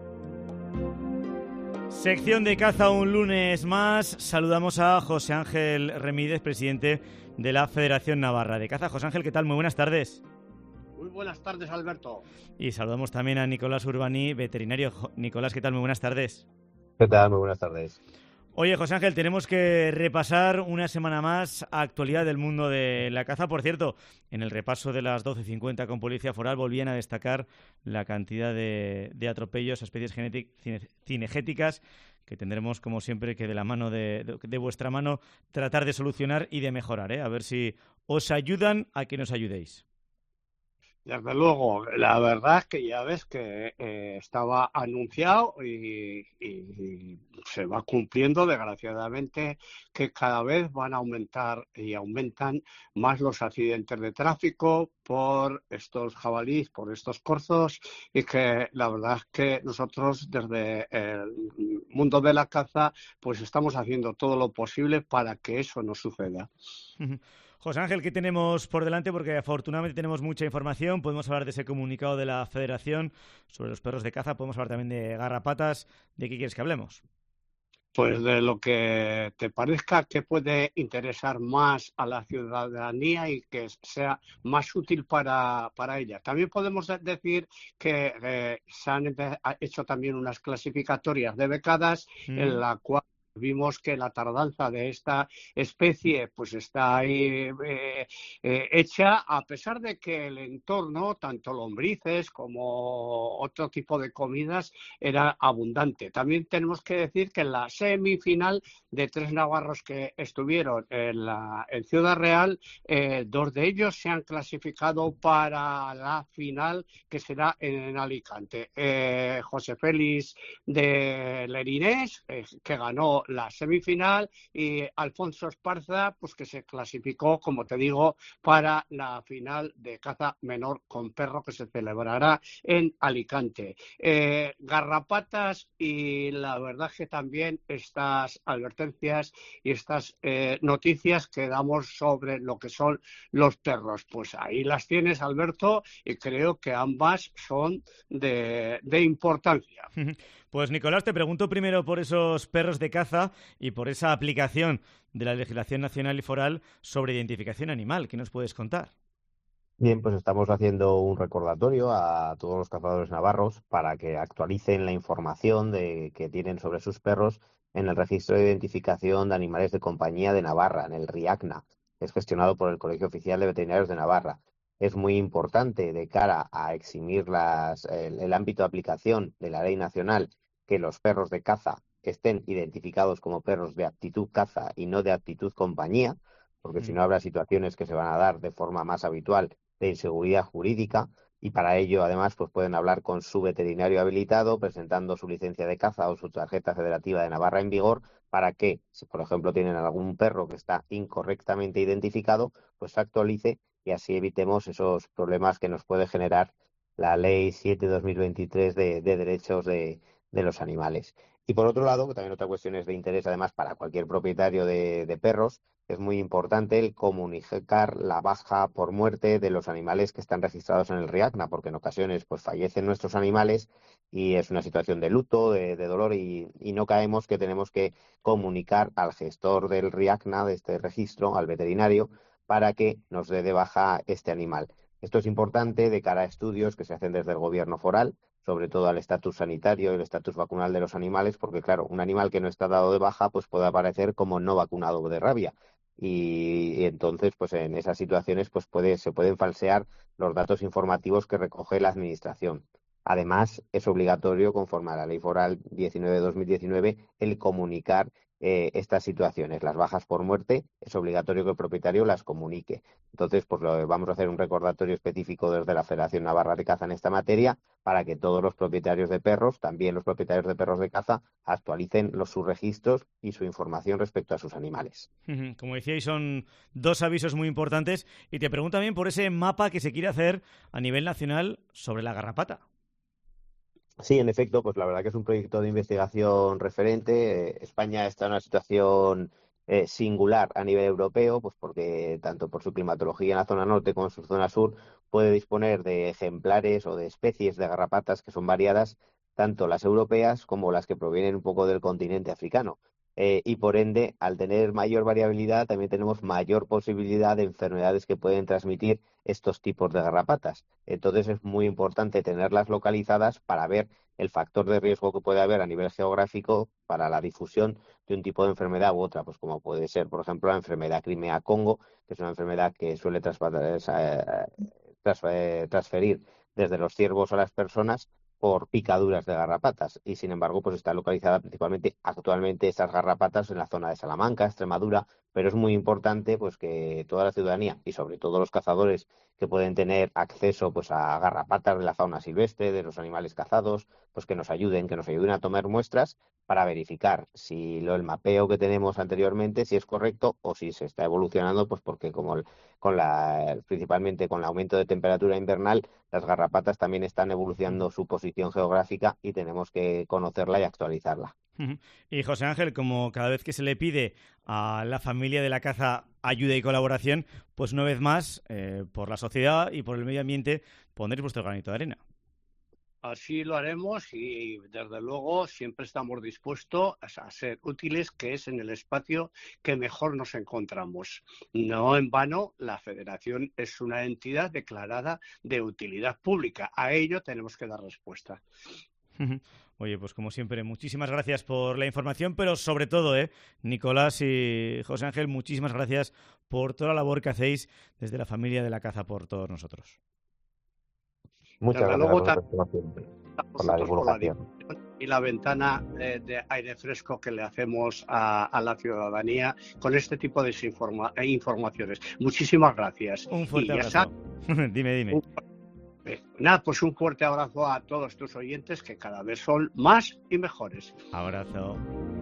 Sección de caza un lunes más. Saludamos a José Ángel Remídez, presidente de la Federación Navarra de Caza. José Ángel, ¿qué tal? Muy buenas tardes. Muy buenas tardes, Alberto. Y saludamos también a Nicolás Urbani, veterinario. Nicolás, ¿qué tal? Muy buenas tardes. ¿Qué tal? Muy buenas tardes. Oye, José Ángel, tenemos que repasar una semana más actualidad del mundo de la caza. Por cierto, en el repaso de las doce cincuenta con Policía Foral volvían a destacar la cantidad de, de atropellos a especies genétic, cine, cinegéticas que tendremos, como siempre, que de la mano de, de, de vuestra mano tratar de solucionar y de mejorar, ¿eh? A ver si os ayudan a que nos ayudéis. Desde luego, la verdad es que ya ves que eh, estaba anunciado y, y, y se va cumpliendo, desgraciadamente, que cada vez van a aumentar y aumentan más los accidentes de tráfico por estos jabalíes, por estos corzos, y que la verdad es que nosotros desde el mundo de la caza pues estamos haciendo todo lo posible para que eso no suceda. José Ángel, ¿qué tenemos por delante? Porque afortunadamente tenemos mucha información. Podemos hablar de ese comunicado de la Federación sobre los perros de caza. Podemos hablar también de garrapatas. ¿De qué quieres que hablemos? Pues de lo que te parezca que puede interesar más a la ciudadanía y que sea más útil para, para ella. También podemos decir que eh, se han hecho también unas clasificatorias de becadas mm. en la cual vimos que la tardanza de esta especie pues está ahí eh, eh, hecha, a pesar de que el entorno, tanto lombrices como otro tipo de comidas, era abundante. También tenemos que decir que en la semifinal de tres navarros que estuvieron en, la, en Ciudad Real, eh, dos de ellos se han clasificado para la final, que será en, en Alicante. Eh, José Félix de Lerinés, eh, que ganó la semifinal, y Alfonso Esparza, pues que se clasificó, como te digo, para la final de caza menor con perro, que se celebrará en Alicante. Eh, garrapatas, y la verdad que también estas advertencias y estas eh, noticias que damos sobre lo que son los perros, pues ahí las tienes, Alberto, y creo que ambas son de, de importancia. Pues Nicolás, te pregunto primero por esos perros de caza y por esa aplicación de la legislación nacional y foral sobre identificación animal. ¿Qué nos puedes contar? Bien, pues estamos haciendo un recordatorio a todos los cazadores navarros para que actualicen la información de, que tienen sobre sus perros en el Registro de Identificación de Animales de Compañía de Navarra, en el RIACNA, que es gestionado por el Colegio Oficial de Veterinarios de Navarra. Es muy importante de cara a eximir las, el, el ámbito de aplicación de la ley nacional que los perros de caza estén identificados como perros de aptitud caza y no de aptitud compañía, porque mm. si no habrá situaciones que se van a dar de forma más habitual de inseguridad jurídica, y para ello además pues pueden hablar con su veterinario habilitado presentando su licencia de caza o su tarjeta federativa de Navarra en vigor, para que, si por ejemplo tienen algún perro que está incorrectamente identificado, pues se actualice y así evitemos esos problemas que nos puede generar la Ley siete barra dos mil veintitrés de, de derechos de, de los animales. Y por otro lado, que también otra cuestión es de interés además para cualquier propietario de, de perros, es muy importante el comunicar la baja por muerte de los animales que están registrados en el RIACNA, porque en ocasiones pues fallecen nuestros animales y es una situación de luto, de, de dolor, y, y no caemos que tenemos que comunicar al gestor del RIACNA, de este registro, al veterinario, para que nos dé de baja este animal. Esto es importante de cara a estudios que se hacen desde el gobierno foral, sobre todo al estatus sanitario y el estatus vacunal de los animales, porque claro, un animal que no está dado de baja pues puede aparecer como no vacunado de rabia. Y, y entonces pues en esas situaciones pues puede, se pueden falsear los datos informativos que recoge la administración. Además, es obligatorio, conforme a la Ley Foral diecinueve barra dos mil diecinueve, el comunicar eh, estas situaciones. Las bajas por muerte es obligatorio que el propietario las comunique. Entonces, pues lo, vamos a hacer un recordatorio específico desde la Federación Navarra de Caza en esta materia, para que todos los propietarios de perros, también los propietarios de perros de caza, actualicen los, sus registros y su información respecto a sus animales. Como decíais, son dos avisos muy importantes. Y te pregunto también por ese mapa que se quiere hacer a nivel nacional sobre la garrapata. Sí, en efecto, pues la verdad que es un proyecto de investigación referente. Eh, España está en una situación eh, singular a nivel europeo, pues porque tanto por su climatología en la zona norte como en su zona sur puede disponer de ejemplares o de especies de garrapatas que son variadas, tanto las europeas como las que provienen un poco del continente africano. Eh, y por ende, al tener mayor variabilidad, también tenemos mayor posibilidad de enfermedades que pueden transmitir estos tipos de garrapatas. Entonces es muy importante tenerlas localizadas para ver el factor de riesgo que puede haber a nivel geográfico para la difusión de un tipo de enfermedad u otra, pues como puede ser, por ejemplo, la enfermedad Crimea-Congo, que es una enfermedad que suele transferir desde los ciervos a las personas por picaduras de garrapatas, y sin embargo pues está localizada principalmente actualmente estas garrapatas en la zona de Salamanca, Extremadura, pero es muy importante pues que toda la ciudadanía y sobre todo los cazadores que pueden tener acceso pues a garrapatas de la fauna silvestre, de los animales cazados, pues que nos ayuden, que nos ayuden a tomar muestras para verificar si lo, el mapeo que tenemos anteriormente si es correcto o si se está evolucionando, pues porque como el, con la principalmente con el aumento de temperatura invernal, las garrapatas también están evolucionando su posición geográfica y tenemos que conocerla y actualizarla. Y José Ángel, como cada vez que se le pide a la familia de la caza ayuda y colaboración, pues una vez más, eh, por la sociedad y por el medio ambiente, pondréis vuestro granito de arena. Así lo haremos y, desde luego, siempre estamos dispuestos a ser útiles, que es en el espacio que mejor nos encontramos. No en vano, la Federación es una entidad declarada de utilidad pública. A ello tenemos que dar respuesta. Oye, pues como siempre, muchísimas gracias por la información, pero sobre todo, ¿eh? Nicolás y José Ángel, muchísimas gracias por toda la labor que hacéis desde la familia de la caza por todos nosotros. Muchas Desde gracias luego, a vosotros siempre por la divulgación. Y la ventana eh, de aire fresco que le hacemos a, a la ciudadanía con este tipo de informa- eh, informaciones. Muchísimas gracias. Un fuerte Y ya abrazo. está. dime, dime. Un, eh, nada, pues un fuerte abrazo a todos tus oyentes que cada vez son más y mejores. Abrazo.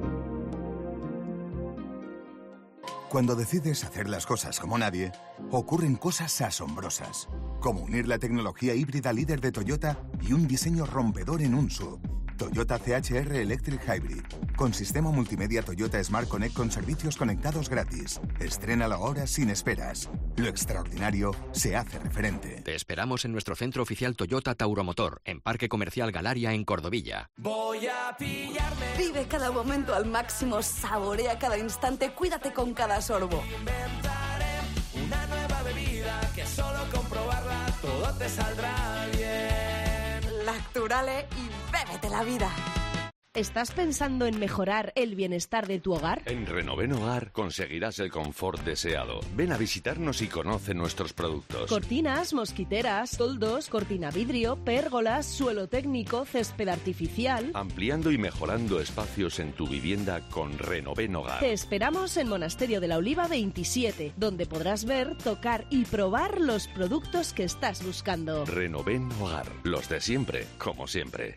Cuando decides hacer las cosas como nadie, ocurren cosas asombrosas, como unir la tecnología híbrida líder de Toyota y un diseño rompedor en un S U V. Toyota C H R Electric Hybrid, con sistema multimedia Toyota Smart Connect con servicios conectados gratis. Estrénalo ahora sin esperas. Lo extraordinario se hace referente. Te esperamos en nuestro centro oficial Toyota Tauromotor, en Parque Comercial Galaria, en Cordovilla. Voy a pillarme. Vive cada momento al máximo, saborea cada instante, cuídate con cada sorbo. Inventaré una nueva bebida que solo comprobarla todo te saldrá bien. Lacturale y bébete la vida. ¿Estás pensando en mejorar el bienestar de tu hogar? En Renoven Hogar conseguirás el confort deseado. Ven a visitarnos y conoce nuestros productos. Cortinas, mosquiteras, toldos, cortina vidrio, pérgolas, suelo técnico, césped artificial. Ampliando y mejorando espacios en tu vivienda con Renoven Hogar. Te esperamos en Monasterio de la Oliva veintisiete, donde podrás ver, tocar y probar los productos que estás buscando. Renoven Hogar. Los de siempre, como siempre.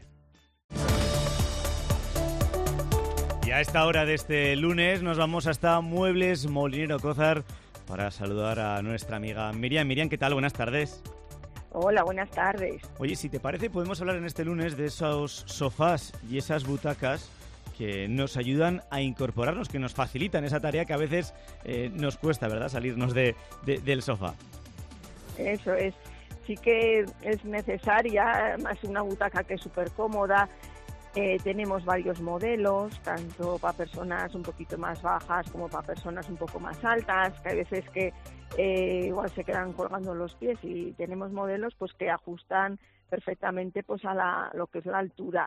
Y a esta hora de este lunes nos vamos hasta Muebles Molinero Cózar para saludar a nuestra amiga Miriam. Miriam, ¿qué tal? Buenas tardes. Hola, buenas tardes. Oye, si te parece, podemos hablar en este lunes de esos sofás y esas butacas que nos ayudan a incorporarnos, que nos facilitan esa tarea que a veces eh, nos cuesta, ¿verdad?, salirnos de, de, del sofá. Eso es. Sí que es necesaria, más una butaca que es súper cómoda. Eh, tenemos varios modelos, tanto para personas un poquito más bajas como para personas un poco más altas, que hay veces que eh, igual se quedan colgando los pies, y tenemos modelos pues que ajustan perfectamente pues a la, lo que es la altura.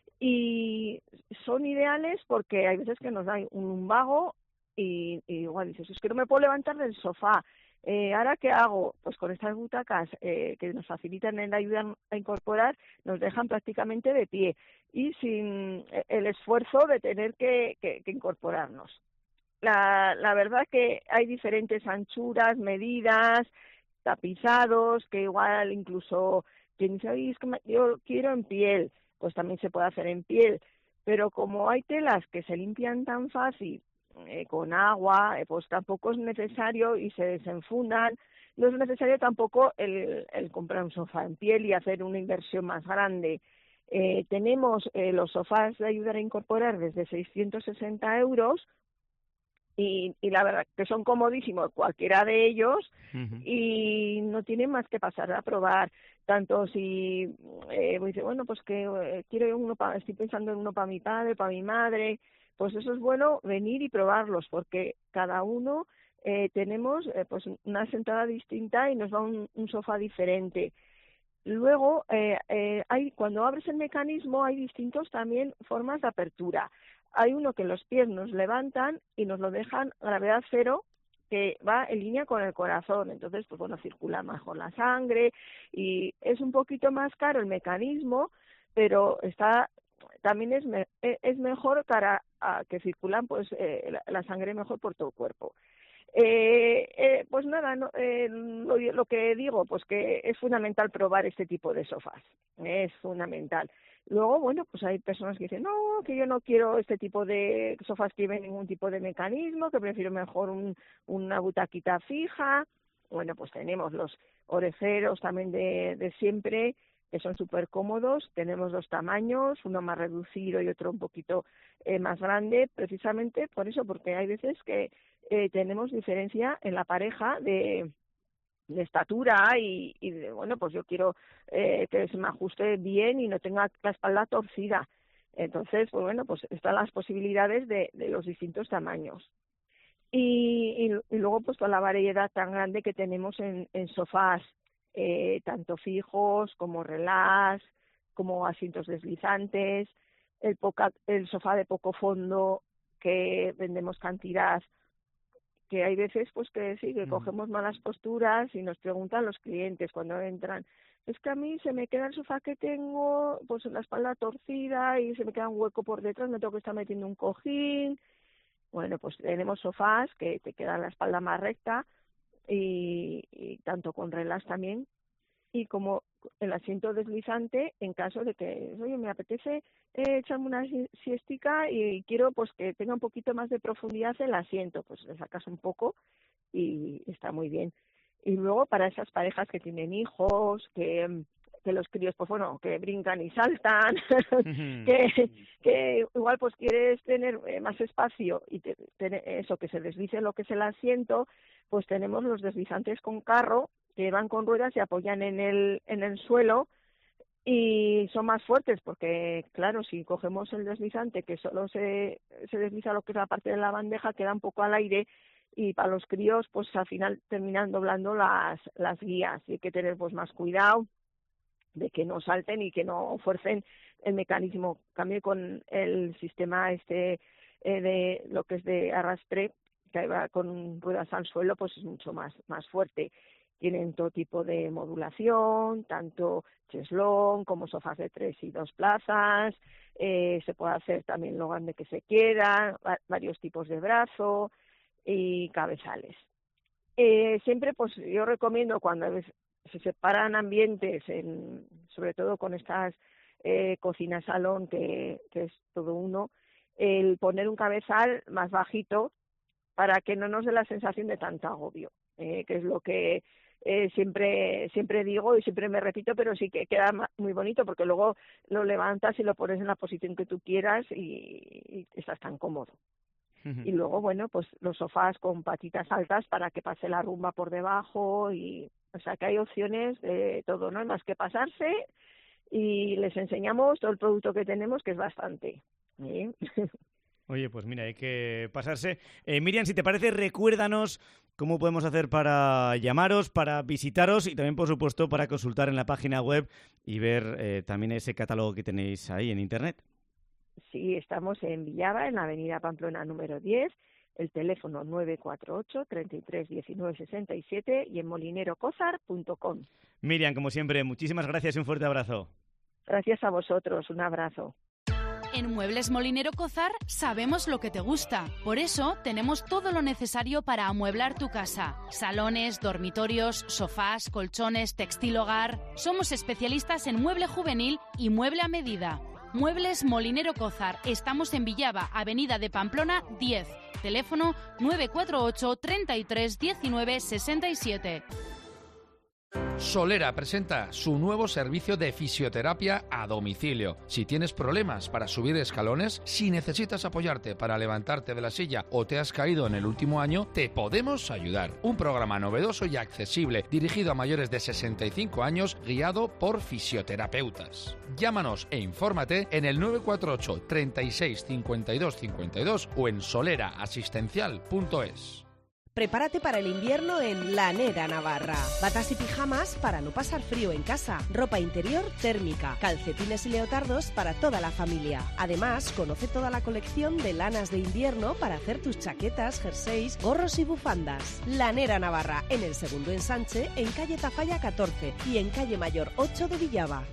Y son ideales porque hay veces que nos da un lumbago y, y igual dices, es que no me puedo levantar del sofá. Eh, ¿Ahora qué hago? Pues con estas butacas eh, que nos facilitan y ayudan a incorporar, nos dejan prácticamente de pie y sin el esfuerzo de tener que, que, que incorporarnos. La, la verdad que hay diferentes anchuras, medidas, tapizados, que igual incluso quien dice, es que yo quiero en piel, pues también se puede hacer en piel, pero como hay telas que se limpian tan fácil, Eh, con agua, eh, pues tampoco es necesario y se desenfundan. No es necesario tampoco el, el comprar un sofá en piel y hacer una inversión más grande. Eh, tenemos eh, los sofás de ayudar a incorporar desde seiscientos sesenta euros y, y la verdad que son comodísimos cualquiera de ellos. Uh-huh. Y no tienen más que pasar a probar. Tanto si eh, dice, bueno, pues que eh, quiero uno pa, estoy pensando en uno para mi padre, para mi madre. Pues eso es bueno venir y probarlos, porque cada uno eh, tenemos eh, pues una sentada distinta y nos va un, un sofá diferente. Luego, eh, eh, hay cuando abres el mecanismo hay distintos también formas de apertura. Hay uno que los pies nos levantan y nos lo dejan a gravedad cero, que va en línea con el corazón. Entonces, pues bueno, circula mejor la sangre y es un poquito más caro el mecanismo, pero está también es me, es mejor para a, que circulan pues eh, la, la sangre mejor por todo el cuerpo. Eh, eh, pues nada, no, eh, lo, lo que digo, pues que es fundamental probar este tipo de sofás, es fundamental. Luego, bueno, pues hay personas que dicen, no, que yo no quiero este tipo de sofás que lleven ningún tipo de mecanismo, que prefiero mejor un, una butaquita fija. Bueno, pues tenemos los orejeros también de, de siempre, que son súper cómodos. Tenemos dos tamaños, uno más reducido y otro un poquito eh, más grande, precisamente por eso, porque hay veces que eh, tenemos diferencia en la pareja de, de estatura y, y de, bueno, pues yo quiero eh, que se me ajuste bien y no tenga la espalda torcida. Entonces, pues bueno, pues están las posibilidades de, de los distintos tamaños. Y, y, y luego, pues toda la variedad tan grande que tenemos en, en sofás, Eh, tanto fijos como relax, como asientos deslizantes. el, poca, el sofá de poco fondo, que vendemos cantidad, que hay veces pues que sí, que cogemos malas posturas y nos preguntan los clientes cuando entran, es que a mí se me queda el sofá que tengo, pues la espalda torcida y se me queda un hueco por detrás, me tengo que estar metiendo un cojín. Bueno, pues tenemos sofás que te quedan la espalda más recta y, y tanto con relax también, y como el asiento deslizante en caso de que, oye, me apetece eh, echarme una siestica y quiero pues que tenga un poquito más de profundidad el asiento, pues le sacas un poco y está muy bien. Y luego para esas parejas que tienen hijos, que, que los críos, pues bueno, que brincan y saltan, que, que igual pues quieres tener eh, más espacio y te, te, eso, que se deslice lo que es el asiento, pues tenemos los deslizantes con carro, que van con ruedas, se apoyan en el en el suelo y son más fuertes porque, claro, si cogemos el deslizante que solo se, se desliza lo que es la parte de la bandeja, queda un poco al aire y para los críos pues al final terminan doblando las las guías y hay que tener pues más cuidado de que no salten y que no fuercen el mecanismo. Cambio con el sistema este eh, de lo que es de arrastre, que va con ruedas al suelo, pues es mucho más más fuerte. Tienen todo tipo de modulación, tanto cheslón como sofás de tres y dos plazas, eh, se puede hacer también lo grande que se quiera, va, varios tipos de brazo y cabezales. Eh, siempre pues yo recomiendo cuando se separan ambientes, en, sobre todo con estas eh, cocina-salón que, que es todo uno, el poner un cabezal más bajito para que no nos dé la sensación de tanto agobio, eh, que es lo que Eh, siempre siempre digo y siempre me repito, pero sí que queda muy bonito porque luego lo levantas y lo pones en la posición que tú quieras y, y estás tan cómodo. Uh-huh. Y luego, bueno, pues los sofás con patitas altas para que pase la rumba por debajo y, o sea, que hay opciones de todo, no hay más que pasarse y les enseñamos todo el producto que tenemos, que es bastante. ¿eh? Oye, pues mira, hay que pasarse. Eh, Miriam, si te parece, recuérdanos cómo podemos hacer para llamaros, para visitaros y también, por supuesto, para consultar en la página web y ver eh, también ese catálogo que tenéis ahí en Internet. Sí, estamos en Villava, en la avenida Pamplona número diez, el teléfono nueve cuatro ocho, treinta y tres, diecinueve, sesenta y siete y en molinero cozar punto com. Miriam, como siempre, muchísimas gracias y un fuerte abrazo. Gracias a vosotros, un abrazo. En Muebles Molinero Cozar sabemos lo que te gusta. Por eso tenemos todo lo necesario para amueblar tu casa. Salones, dormitorios, sofás, colchones, textil hogar. Somos especialistas en mueble juvenil y mueble a medida. Muebles Molinero Cozar. Estamos en Villava, avenida de Pamplona diez. Teléfono nueve cuatro ocho, treinta y tres, diecinueve, sesenta y siete. Solera presenta su nuevo servicio de fisioterapia a domicilio. Si tienes problemas para subir escalones, si necesitas apoyarte para levantarte de la silla o te has caído en el último año, te podemos ayudar. Un programa novedoso y accesible dirigido a mayores de sesenta y cinco años, guiado por fisioterapeutas. Llámanos e infórmate en el nueve cuatro ocho, treinta y seis, cincuenta y dos, cincuenta y dos o en solera asistencial punto es. Prepárate para el invierno en Lanera Navarra. Batas y pijamas para no pasar frío en casa. Ropa interior térmica. Calcetines y leotardos para toda la familia. Además, conoce toda la colección de lanas de invierno para hacer tus chaquetas, jerseys, gorros y bufandas. Lanera Navarra, en el segundo ensanche, en calle Tafalla catorce y en calle Mayor ocho de Villava.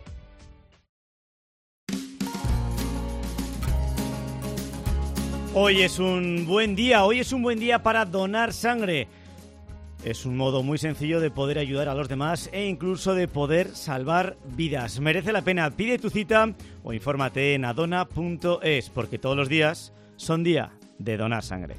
Hoy es un buen día, hoy es un buen día para donar sangre. Es un modo muy sencillo de poder ayudar a los demás e incluso de poder salvar vidas. Merece la pena, pide tu cita o infórmate en adona punto es, porque todos los días son día de donar sangre.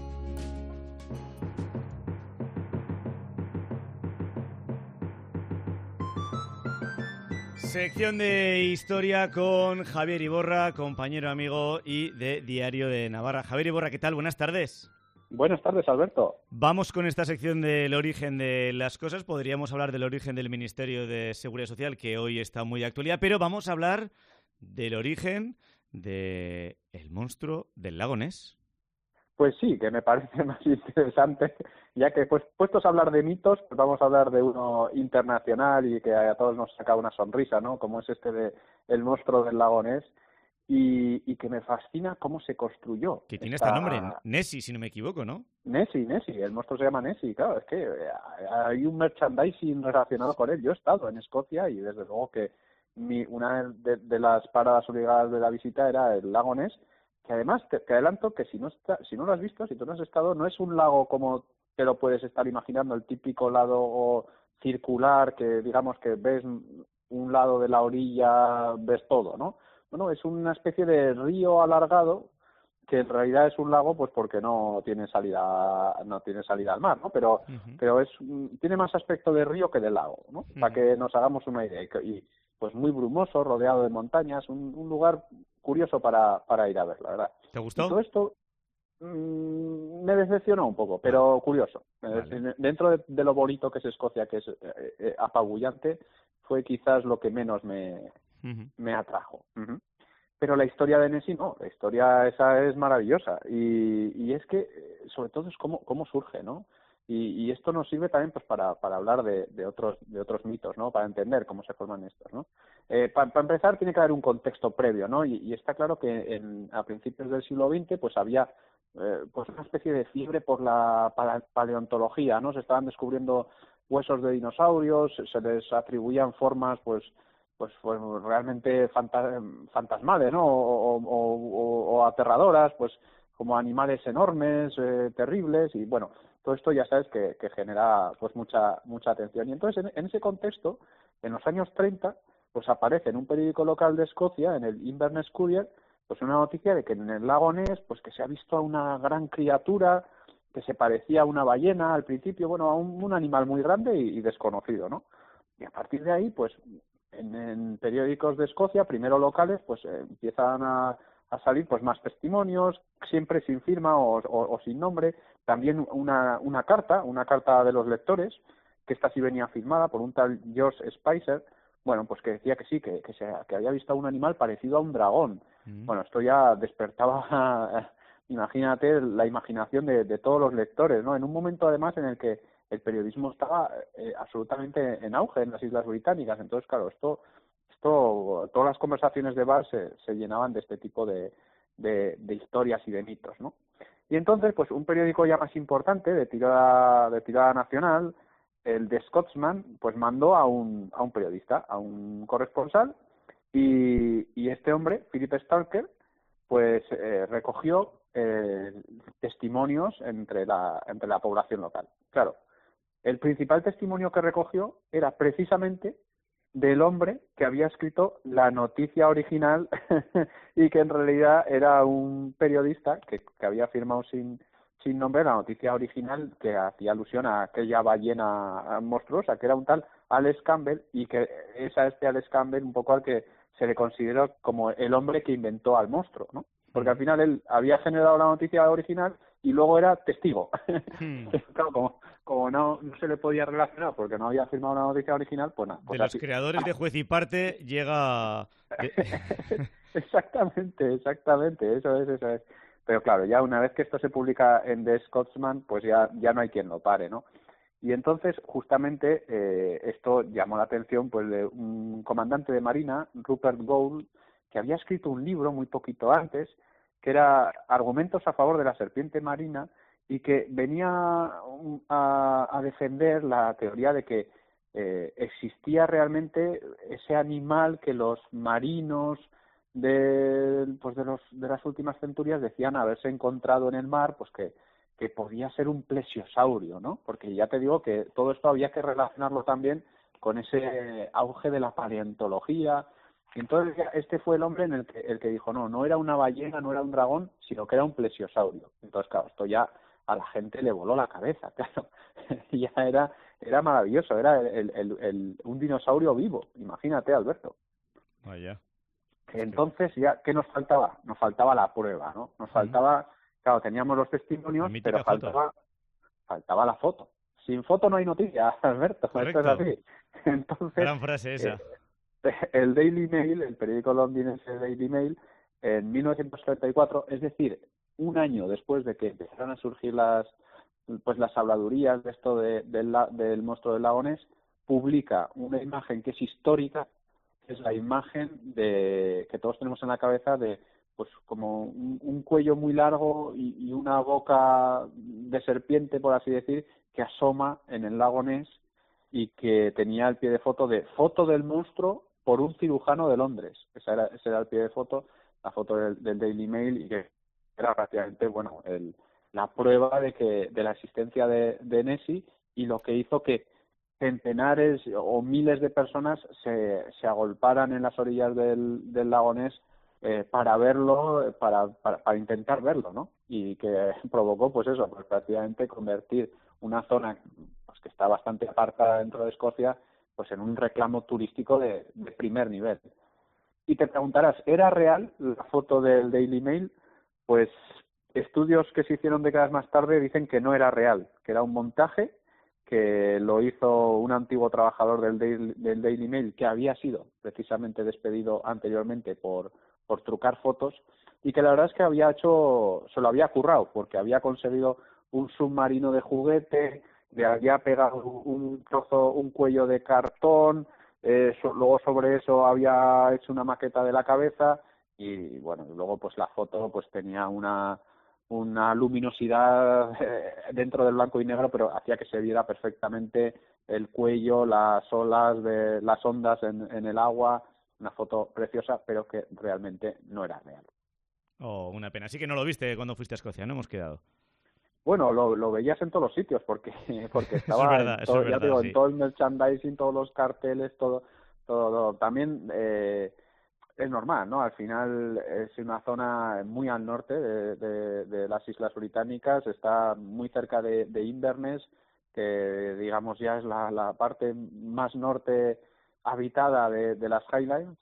Sección de historia con Javier Iborra, compañero, amigo y de Diario de Navarra. Javier Iborra, ¿qué tal? Buenas tardes. Buenas tardes, Alberto. Vamos con esta sección del origen de las cosas. Podríamos hablar del origen del Ministerio de Seguridad Social, que hoy está muy de actualidad, pero vamos a hablar del origen del monstruo del lago Ness. Pues sí, que me parece más interesante, ya que pues puestos a hablar de mitos, pues vamos a hablar de uno internacional y que a todos nos saca una sonrisa, ¿no? Como es este de El monstruo del lago Ness, y, y que me fascina cómo se construyó. Que tiene esta... este nombre, Nessie, si no me equivoco, ¿no? Nessie, Nessie, el monstruo se llama Nessie, claro, es que hay un merchandising relacionado con él. Yo he estado en Escocia y desde luego que mi, una de, de las paradas obligadas de la visita era el lago Ness, que además te, te adelanto que si no, está, si no lo has visto, si tú no has estado, no es un lago como te lo puedes estar imaginando, el típico lago circular que digamos que ves un lado de la orilla, ves todo, ¿no? Bueno, es una especie de río alargado que en realidad es un lago, pues porque no tiene salida, no tiene salida al mar, ¿no? Pero, uh-huh. pero es tiene más aspecto de río que de lago, ¿no? Uh-huh. Para que nos hagamos una idea. Y, y pues muy brumoso, rodeado de montañas, un, un lugar curioso para, para ir a ver, la verdad. ¿Te gustó? Y todo esto mmm, me decepcionó un poco, pero curioso. Vale. Dentro de, de lo bonito que es Escocia, que es eh, eh, apabullante, fue quizás lo que menos me, uh-huh. me atrajo. Uh-huh. Pero la historia de Nessie no, la historia esa es maravillosa y, y es que sobre todo es cómo, cómo surge, ¿no? Y, y esto nos sirve también pues para, para hablar de, de otros de otros mitos, ¿no? Para entender cómo se forman estos, ¿no? Eh, para, para empezar tiene que haber un contexto previo, ¿no? Y, y está claro que en, a principios del siglo veinte pues había eh, pues una especie de fiebre por la paleontología, ¿no? Se estaban descubriendo huesos de dinosaurios, se les atribuían formas pues pues, pues realmente fanta- fantasmales, ¿no? O, o, o, o aterradoras, pues como animales enormes, eh, terribles, y bueno, todo esto ya sabes que, que genera pues mucha mucha atención. Y entonces en, en ese contexto, en los años treinta, pues aparece en un periódico local de Escocia, en el Inverness Courier, pues una noticia de que en el lago Ness, pues que se ha visto a una gran criatura que se parecía a una ballena al principio, bueno, a un, un animal muy grande y, y desconocido, ¿no? Y a partir de ahí, pues en, en periódicos de Escocia, primero locales, pues eh, empiezan a, a salir pues más testimonios, siempre sin firma o, o, o sin nombre, también una, una carta, una carta de los lectores, que esta sí venía firmada por un tal George Spicer, bueno, pues que decía que sí, que, que, se, que había visto a un animal parecido a un dragón. Mm. Bueno, esto ya despertaba, imagínate, la imaginación de, de todos los lectores, ¿no? En un momento además en el que el periodismo estaba eh, absolutamente en auge en las Islas Británicas. Entonces, claro, esto, esto todas las conversaciones de bar se, se llenaban de este tipo de, de, de historias y de mitos, ¿no? Y entonces, pues un periódico ya más importante, de tirada, de tirada nacional, el The Scotsman, pues mandó a un, a un periodista, a un corresponsal, y, y este hombre, Philip Stalker, pues eh, recogió eh, testimonios entre la, entre la población local. Claro, el principal testimonio que recogió era precisamente del hombre que había escrito la noticia original y que en realidad era un periodista que, que había firmado sin, sin nombre la noticia original que hacía alusión a aquella ballena monstruosa, que era un tal Alex Campbell, y que es a este Alex Campbell un poco al que se le consideró como el hombre que inventó al monstruo, ¿no? Porque al final él había generado la noticia original y luego era testigo. Hmm. Claro, como, como no, no se le podía relacionar porque no había firmado la noticia original, pues nada. Pues de así. Los creadores de Juez y Parte llega... Exactamente, exactamente, eso es, eso es. Pero claro, ya una vez que esto se publica en The Scotsman, pues ya, ya no hay quien lo pare, ¿no? Y entonces, justamente, eh, esto llamó la atención pues de un comandante de Marina, Rupert Gould, que había escrito un libro muy poquito antes, que era Argumentos a favor de la serpiente marina, y que venía a, a defender la teoría de que eh, existía realmente ese animal que los marinos de, pues de, los, de las últimas centurias decían haberse encontrado en el mar, pues que, que podía ser un plesiosaurio, ¿no? Porque ya te digo que todo esto había que relacionarlo también con ese auge de la paleontología. Y entonces este fue el hombre en el que, el que dijo, no, no era una ballena, no era un dragón, sino que era un plesiosaurio. Entonces, claro, esto ya a la gente le voló la cabeza, claro. Ya era era maravilloso, era el, el, el, un dinosaurio vivo, imagínate, Alberto. Vaya. Entonces, ya, ¿qué nos faltaba? Nos faltaba la prueba, ¿no? Nos faltaba, claro, teníamos los testimonios, pero faltaba, faltaba la foto. Sin foto no hay noticia, Alberto, correcto. Esto es así. Entonces, gran frase esa. Eh, el Daily Mail, el periódico londinense Daily Mail, en mil novecientos treinta y cuatro, es decir, un año después de que empezaron a surgir las pues las habladurías de esto de, de la, del monstruo del lago Ness, publica una imagen que es histórica, es la imagen de que todos tenemos en la cabeza de pues como un, un cuello muy largo y, y una boca de serpiente, por así decir, que asoma en el lago Ness y que tenía el pie de foto de foto del monstruo por un cirujano de Londres. Ese era, ese era el pie de foto, la foto del, del Daily Mail, y que era prácticamente, bueno, el, la prueba de que de la existencia de, de Nessie, y lo que hizo que centenares o miles de personas se, se agolparan en las orillas del, del lago Ness eh, para verlo, para, para, para intentar verlo, ¿no? Y que provocó, pues eso, pues prácticamente convertir una zona pues que está bastante apartada dentro de Escocia, pues en un reclamo turístico de, de primer nivel. Y te preguntarás, ¿era real la foto del Daily Mail? Pues estudios que se hicieron décadas más tarde dicen que no era real, que era un montaje, que lo hizo un antiguo trabajador del Daily, del Daily Mail, que había sido precisamente despedido anteriormente por, por trucar fotos, y que la verdad es que había hecho, se lo había currado, porque había conseguido un submarino de juguete, le había pegado un trozo, un cuello de cartón, eh, so, luego sobre eso había hecho una maqueta de la cabeza, y bueno, luego pues la foto pues tenía una una luminosidad dentro del blanco y negro, pero hacía que se viera perfectamente el cuello, las olas, de las ondas en, en el agua, una foto preciosa, pero que realmente no era real. Oh, una pena. Así que no lo viste cuando fuiste a Escocia, ¿no? Hemos quedado. Bueno, lo, lo veías en todos los sitios, porque porque estaba eso es verdad, en todo, eso es ya verdad, te digo, sí. en todo el merchandising, todos los carteles, todo, todo, todo. También eh, es normal, ¿no? Al final es una zona muy al norte de, de, de las Islas Británicas, está muy cerca de, de Inverness, que digamos ya es la, la parte más norte habitada de, de las Highlands,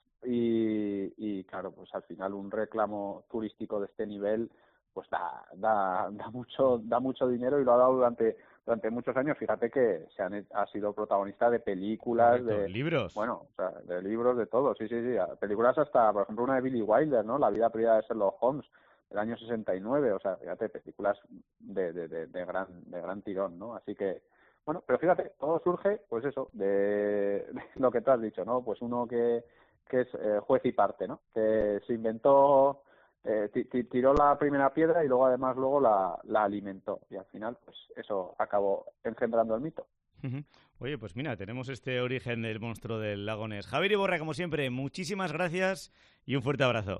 y, y claro, pues al final un reclamo turístico de este nivel pues da, da, da mucho, da mucho dinero, y lo ha dado durante durante muchos años. Fíjate que se han, ha sido protagonista de películas, Correcto. de libros, bueno, o sea, de libros, de todo, sí, sí, sí, películas hasta, por ejemplo, una de Billy Wilder, ¿no? La vida privada de Sherlock Holmes, del año sesenta y nueve, o sea, fíjate, películas de, de, de, de gran, de gran tirón, ¿no? Así que, bueno, pero fíjate, todo surge, pues eso, de, de lo que tú has dicho, ¿no? Pues uno que, que es eh, juez y parte, ¿no? Que se inventó, eh, tiró la primera piedra y luego además luego la, la alimentó, y al final pues eso acabó engendrando el mito. Oye, pues mira, tenemos este origen del monstruo del lago Ness. Javier Iborra, como siempre, muchísimas gracias y un fuerte abrazo.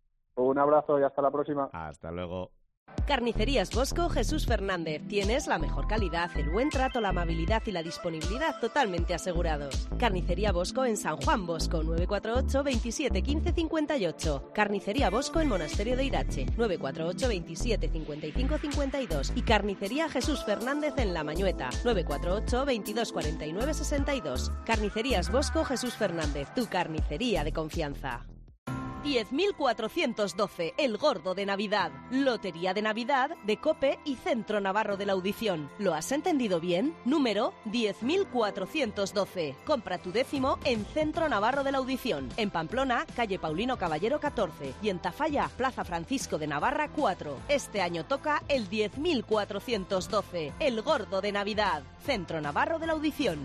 Un abrazo y hasta la próxima. Hasta luego. Carnicerías Bosco Jesús Fernández. Tienes la mejor calidad, el buen trato, la amabilidad y la disponibilidad totalmente asegurados. Carnicería Bosco en San Juan Bosco, nueve cuatro ocho, veintisiete, quince, cincuenta y ocho. Carnicería Bosco en Monasterio de Irache, nueve cuatro ocho, veintisiete, cincuenta y cinco, cincuenta y dos. Y Carnicería Jesús Fernández en La Mañueta, nueve cuatro ocho, veintidós, cuarenta y nueve, sesenta y dos. Carnicerías Bosco Jesús Fernández, tu carnicería de confianza. diez mil cuatrocientos doce, el gordo de Navidad. Lotería de Navidad de COPE y Centro Navarro de la Audición. ¿Lo has entendido bien? Número diez mil cuatrocientos doce. Compra tu décimo en Centro Navarro de la Audición. En Pamplona, calle Paulino Caballero catorce. Y en Tafalla, Plaza Francisco de Navarra cuatro. Este año toca el diez mil cuatrocientos doce, el gordo de Navidad. Centro Navarro de la Audición.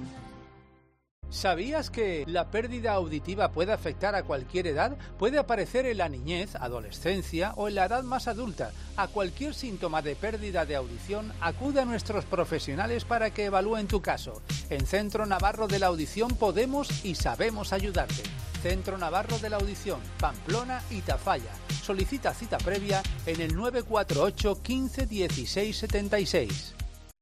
¿Sabías que la pérdida auditiva puede afectar a cualquier edad? Puede aparecer en la niñez, adolescencia o en la edad más adulta. A cualquier síntoma de pérdida de audición, acude a nuestros profesionales para que evalúen tu caso. En Centro Navarro de la Audición podemos y sabemos ayudarte. Centro Navarro de la Audición, Pamplona y Tafalla. Solicita cita previa en el nueve cuatro ocho, quince, dieciséis, setenta y seis.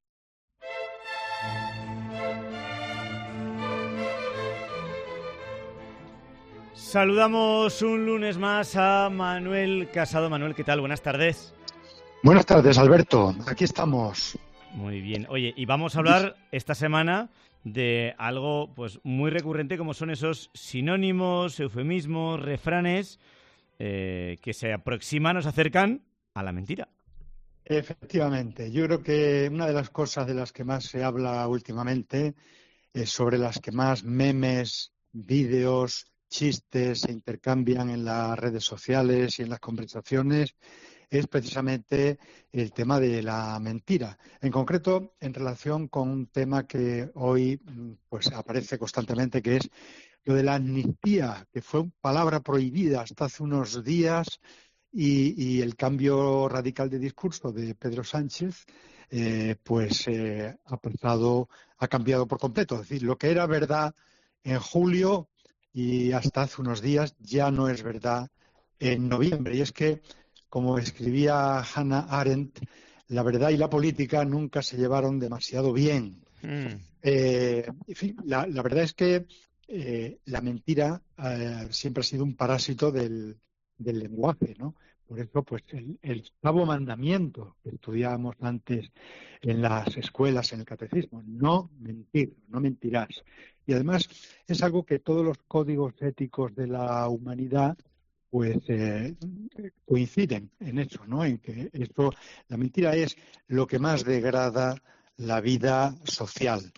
Saludamos un lunes más a Manuel Casado. Manuel, ¿qué tal? Buenas tardes. Buenas tardes, Alberto. Aquí estamos. Muy bien. Oye, y vamos a hablar esta semana de algo pues muy recurrente, como son esos sinónimos, eufemismos, refranes eh, que se aproximan o se acercan a la mentira. Efectivamente. Yo creo que una de las cosas de las que más se habla últimamente, eh, sobre las que más memes, vídeos, chistes se intercambian en las redes sociales y en las conversaciones, es precisamente el tema de la mentira. En concreto, en relación con un tema que hoy pues aparece constantemente, que es lo de la amnistía, que fue una palabra prohibida hasta hace unos días, y, y el cambio radical de discurso de Pedro Sánchez, eh, pues eh, ha pasado, ha cambiado por completo. Es decir, lo que era verdad en julio y hasta hace unos días ya no es verdad en noviembre. Y es que, como escribía Hannah Arendt, la verdad y la política nunca se llevaron demasiado bien. Mm. Eh, en fin, la, la verdad es que eh, la mentira eh, siempre ha sido un parásito del, del lenguaje, ¿no? Por eso, pues, el, el octavo mandamiento que estudiábamos antes en las escuelas, en el catecismo, no mentir, no mentirás. Y además es algo que todos los códigos éticos de la humanidad pues eh, coinciden en eso, ¿no? En que esto, la mentira es lo que más degrada la vida social.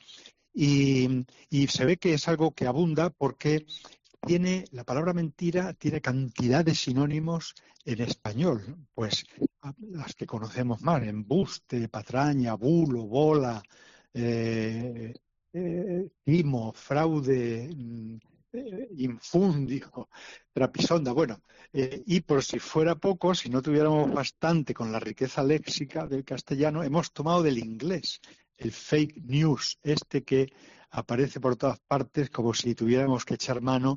Y, y se ve que es algo que abunda porque tiene, la palabra mentira tiene cantidad de sinónimos en español, pues las que conocemos más, embuste, patraña, bulo, bola, eh, eh, timo, fraude, eh, infundio, trapisonda. Bueno, eh, y por si fuera poco, si no tuviéramos bastante con la riqueza léxica del castellano, hemos tomado del inglés el fake news, este que aparece por todas partes como si tuviéramos que echar mano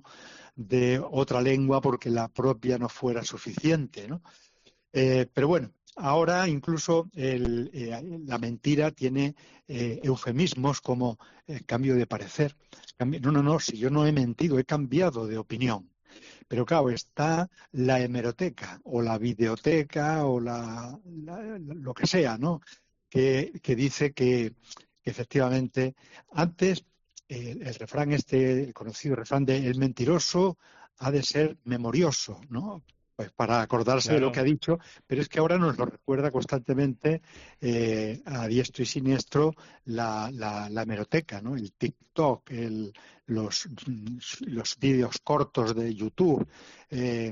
de otra lengua porque la propia no fuera suficiente, ¿no? Eh, pero bueno, ahora incluso el, eh, la mentira tiene eh, eufemismos como eh, cambio de parecer. Cambi- no, no, no, si yo no he mentido, he cambiado de opinión. Pero claro, está la hemeroteca o la videoteca o la, la, lo que sea, ¿no? Que, que dice que, que efectivamente antes eh, el refrán este, el conocido refrán de el mentiroso ha de ser memorioso, ¿no? Pues para acordarse claro. de lo que ha dicho, pero es que ahora nos lo recuerda constantemente eh, a diestro y siniestro la, la, la hemeroteca, ¿no? El TikTok, el, los, los vídeos cortos de YouTube. Eh,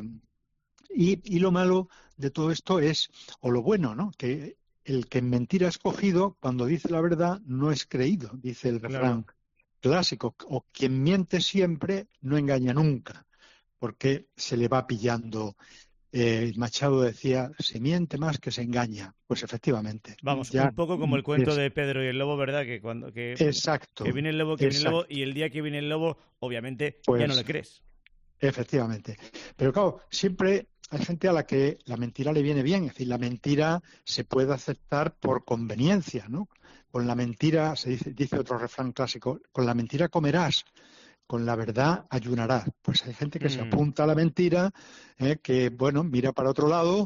y, y lo malo de todo esto es, o lo bueno, ¿no? Que el que en mentira es cogido, cuando dice la verdad, no es creído, dice el refrán claro. clásico. O quien miente siempre no engaña nunca, porque se le va pillando. Eh, Machado decía, se miente más que se engaña. Pues efectivamente. Vamos, ya un poco como el cuento es... de Pedro y el Lobo, ¿verdad? Que cuando que, exacto, que viene el lobo, que exacto. viene el lobo, y el día que viene el lobo, obviamente, pues, ya no le crees. Efectivamente. Pero claro, siempre hay gente a la que la mentira le viene bien. Es decir, la mentira se puede aceptar por conveniencia, ¿no? Con la mentira, se dice, dice otro refrán clásico, con la mentira comerás, con la verdad ayunarás. Pues hay gente que mm. se apunta a la mentira, eh, que, bueno, mira para otro lado,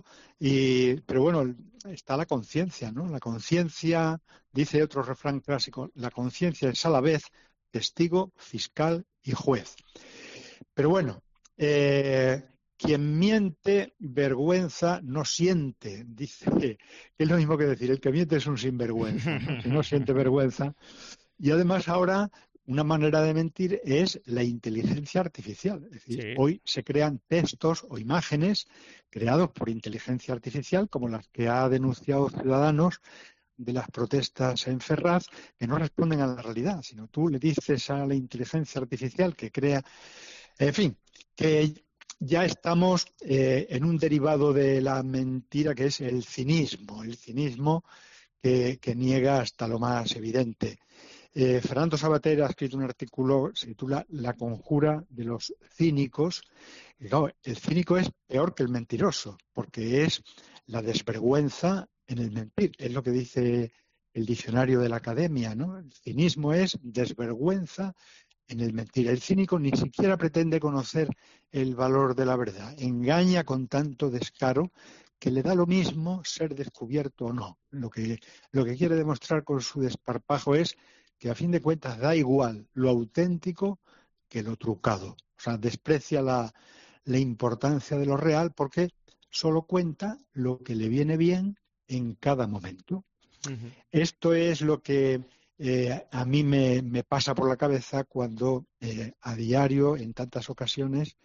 y pero bueno, está la conciencia, ¿no? La conciencia, dice otro refrán clásico, la conciencia es a la vez testigo, fiscal y juez. Pero bueno, eh, quien miente, vergüenza no siente, dice, que es lo mismo que decir, el que miente es un sinvergüenza, ¿no? Si no siente vergüenza. Y además ahora una manera de mentir es la inteligencia artificial. Es decir, sí. Hoy se crean textos o imágenes creados por inteligencia artificial, como las que ha denunciado Ciudadanos de las protestas en Ferraz, que no responden a la realidad, sino tú le dices a la inteligencia artificial que crea... En fin, que ya estamos eh, en un derivado de la mentira que es el cinismo, el cinismo que, que niega hasta lo más evidente. Eh, Fernando Savater ha escrito un artículo, se titula La conjura de los cínicos. Y claro, el cínico es peor que el mentiroso, porque es la desvergüenza en el mentir. Es lo que dice el diccionario de la Academia, ¿no? El cinismo es desvergüenza en el mentir. El cínico ni siquiera pretende conocer el valor de la verdad. Engaña con tanto descaro que le da lo mismo ser descubierto o no. Lo que, lo que quiere demostrar con su desparpajo es que a fin de cuentas da igual lo auténtico que lo trucado. O sea, desprecia la, la importancia de lo real porque solo cuenta lo que le viene bien en cada momento. Uh-huh. Esto es lo que eh, a mí me, me pasa por la cabeza cuando eh, a diario, en tantas ocasiones,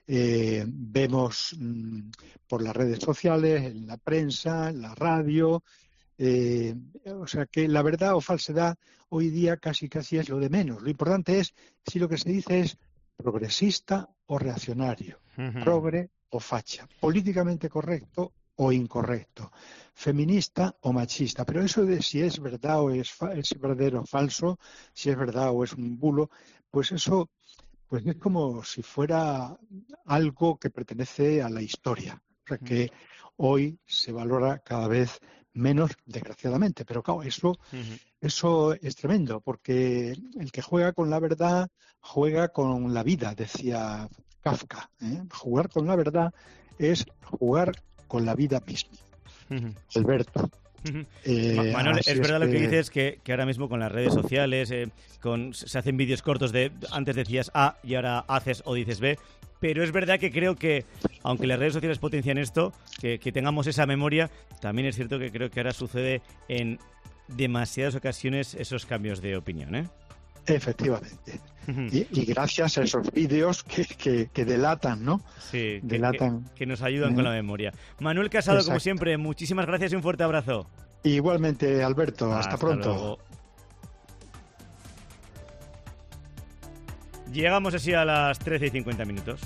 eh, vemos mmm, por las redes sociales, en la prensa, en la radio... Eh, o sea que la verdad o falsedad hoy día casi casi es lo de menos. Lo importante es si lo que se dice es progresista o reaccionario, Ujú. progre o facha, políticamente correcto o incorrecto, feminista o machista. Pero eso de si es verdad o es, fa- es verdadero o falso, si es verdad o es un bulo, pues eso pues es como si fuera algo que pertenece a la historia, o sea, que hoy se valora cada vez menos, desgraciadamente. Pero claro, eso, eso es tremendo, porque el que juega con la verdad juega con la vida, decía Kafka, ¿eh? Jugar con la verdad es jugar con la vida misma. Alberto. Eh, Ma- Manuel, así es verdad lo que que- dices, que, que ahora mismo con las redes sociales eh, con, se hacen vídeos cortos de antes decías A y ahora haces o dices B, pero es verdad que creo que, aunque las redes sociales potencian esto, que, que tengamos esa memoria, también es cierto que creo que ahora sucede en demasiadas ocasiones esos cambios de opinión, ¿eh? Efectivamente. Y, y gracias a esos vídeos que, que, que delatan, ¿no? Sí, que, delatan. que- que nos ayudan ¿Eh? con la memoria. Manuel Casado, como Exacto. siempre, muchísimas gracias y un fuerte abrazo. Igualmente, Alberto, hasta, Hasta pronto. luego. Llegamos así a las trece y cincuenta minutos.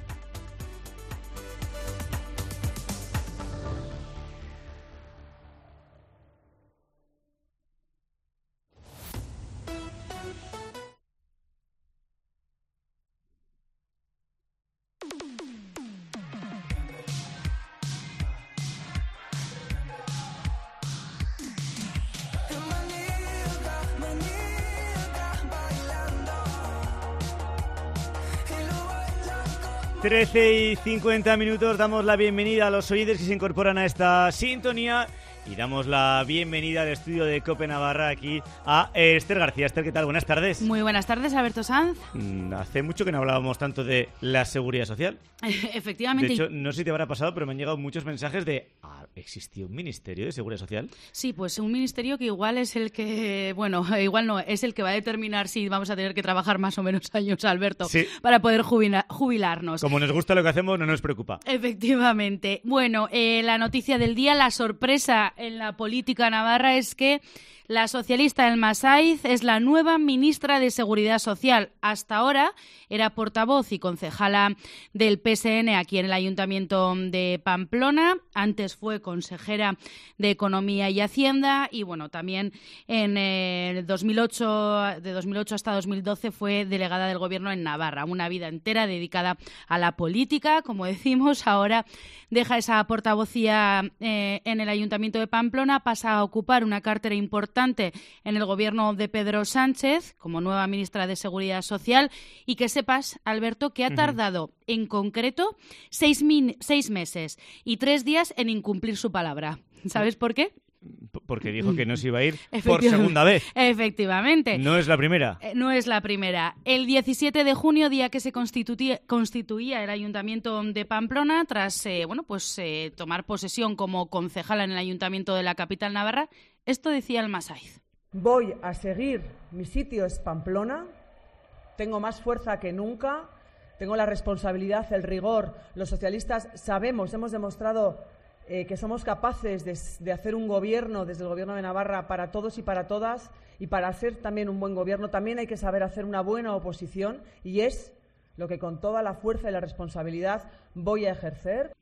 trece y cincuenta minutos, damos la bienvenida a los oyentes que se incorporan a esta sintonía y damos la bienvenida al estudio de COPE Navarra aquí a Esther García. Esther, ¿qué tal? Buenas tardes. Muy buenas tardes, Alberto Sanz. Mm, Hace mucho que no hablábamos tanto de la seguridad social. Efectivamente. De hecho, no sé si te habrá pasado, pero me han llegado muchos mensajes de ah, ¿existía un Ministerio de Seguridad Social? Sí, pues un ministerio que igual es el que, bueno, igual no, es el que va a determinar si vamos a tener que trabajar más o menos años, Alberto, Sí. para poder jubila- jubilarnos. Como nos gusta lo que hacemos, no nos preocupa. Efectivamente. Bueno, eh, la noticia del día, la sorpresa en la política navarra es que la socialista Elma Saiz es la nueva ministra de Seguridad Social. Hasta ahora era portavoz y concejala del P S N aquí en el Ayuntamiento de Pamplona. Antes fue consejera de Economía y Hacienda y, bueno, también en eh, dos mil ocho, de dos mil ocho hasta dos mil doce fue delegada del Gobierno en Navarra. Una vida entera dedicada a la política, como decimos. Ahora deja esa portavocía eh, en el Ayuntamiento de Pamplona, pasa a ocupar una cartera importante en el gobierno de Pedro Sánchez como nueva ministra de Seguridad Social y que sepas, Alberto, que ha Ujú. tardado en concreto seis, min- seis meses y tres días en incumplir su palabra. ¿Sabes por qué? P- Porque dijo que no se iba a ir por Efectivamente. segunda vez. Efectivamente. No es la primera. Eh, No es la primera. El diecisiete de junio, día que se constituía, constituía el Ayuntamiento de Pamplona, tras eh, bueno, pues eh, tomar posesión como concejala en el Ayuntamiento de la capital navarra, esto decía Elma Saiz. Voy a seguir, mi sitio es Pamplona, tengo más fuerza que nunca, tengo la responsabilidad, el rigor. Los socialistas sabemos, hemos demostrado eh, que somos capaces de, de hacer un gobierno desde el Gobierno de Navarra para todos y para todas, y para hacer también un buen gobierno también hay que saber hacer una buena oposición, y es lo que con toda la fuerza y la responsabilidad voy a ejercer.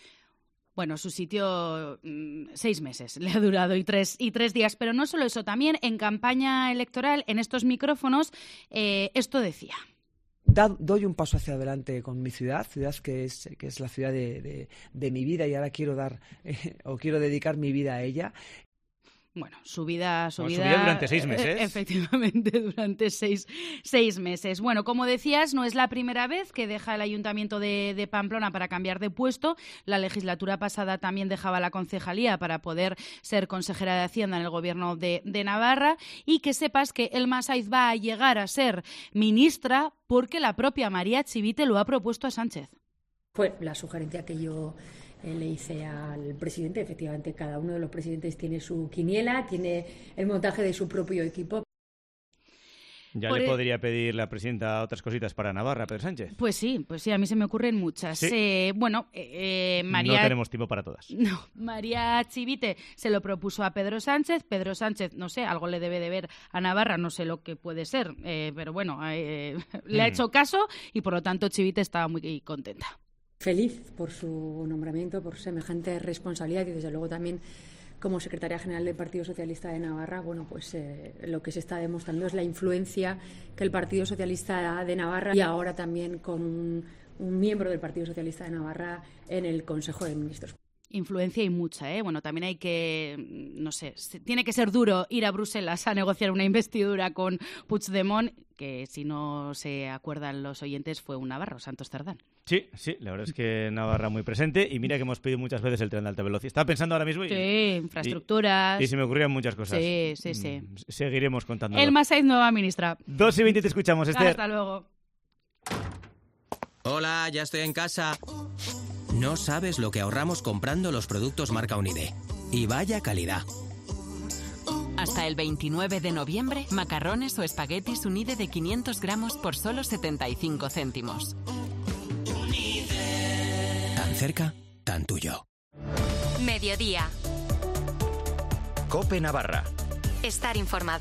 Bueno, su sitio mm, seis meses le ha durado y tres, y tres días. Pero no solo eso, también en campaña electoral, en estos micrófonos, eh, esto decía. Da- doy un paso hacia adelante con mi ciudad, ciudad que es, que es la ciudad de, de- de mi vida, y ahora quiero dar eh, o quiero dedicar mi vida a ella. Bueno, su vida, su Bueno, su vida, vida durante seis eh, meses. Efectivamente, durante seis, seis meses. Bueno, como decías, no es la primera vez que deja el Ayuntamiento de, de Pamplona para cambiar de puesto. La legislatura pasada también dejaba la concejalía para poder ser consejera de Hacienda en el Gobierno de, de Navarra. Y que sepas que Elma Saiz va a llegar a ser ministra porque la propia María Chivite lo ha propuesto a Sánchez. Fue la sugerencia que yo eh, le hice al presidente. Efectivamente, cada uno de los presidentes tiene su quiniela, tiene el montaje de su propio equipo. Ya Por le el... podría pedir la presidenta otras cositas para Navarra, Pedro Sánchez. Pues sí, pues sí, a mí se me ocurren muchas. ¿Sí? Eh, bueno, eh, María... No tenemos tiempo para todas. No, María Chivite se lo propuso a Pedro Sánchez. Pedro Sánchez, no sé, algo le debe de ver a Navarra, no sé lo que puede ser, eh, pero bueno, eh, le ha Mm. hecho caso y por lo tanto Chivite estaba muy contenta. Feliz por su nombramiento, por semejante responsabilidad y desde luego también como secretaria general del Partido Socialista de Navarra, bueno, pues eh, lo que se está demostrando es la influencia que el Partido Socialista de Navarra y ahora también con un, un miembro del Partido Socialista de Navarra en el Consejo de Ministros. Influencia y mucha, ¿eh? Bueno, también hay que, no sé, tiene que ser duro ir a Bruselas a negociar una investidura con Puigdemont, que si no se acuerdan los oyentes fue un navarro, Santos Cerdán. Sí, sí, la verdad es que Navarra muy presente y mira que hemos pedido muchas veces el tren de alta velocidad. Estaba pensando ahora mismo y... Sí, infraestructuras... Y, y se me ocurrían muchas cosas. Sí, sí, sí. Seguiremos contando. El Masaiz, nueva ministra. dos y veinte te escuchamos, Esther. Hasta luego. Hola, ya estoy en casa. No sabes lo que ahorramos comprando los productos marca Unide. Y vaya calidad. Hasta el veintinueve de noviembre, macarrones o espaguetis Unide de quinientos gramos por solo setenta y cinco céntimos. Tan cerca, tan tuyo. Mediodía. COPE Navarra. Estar informado.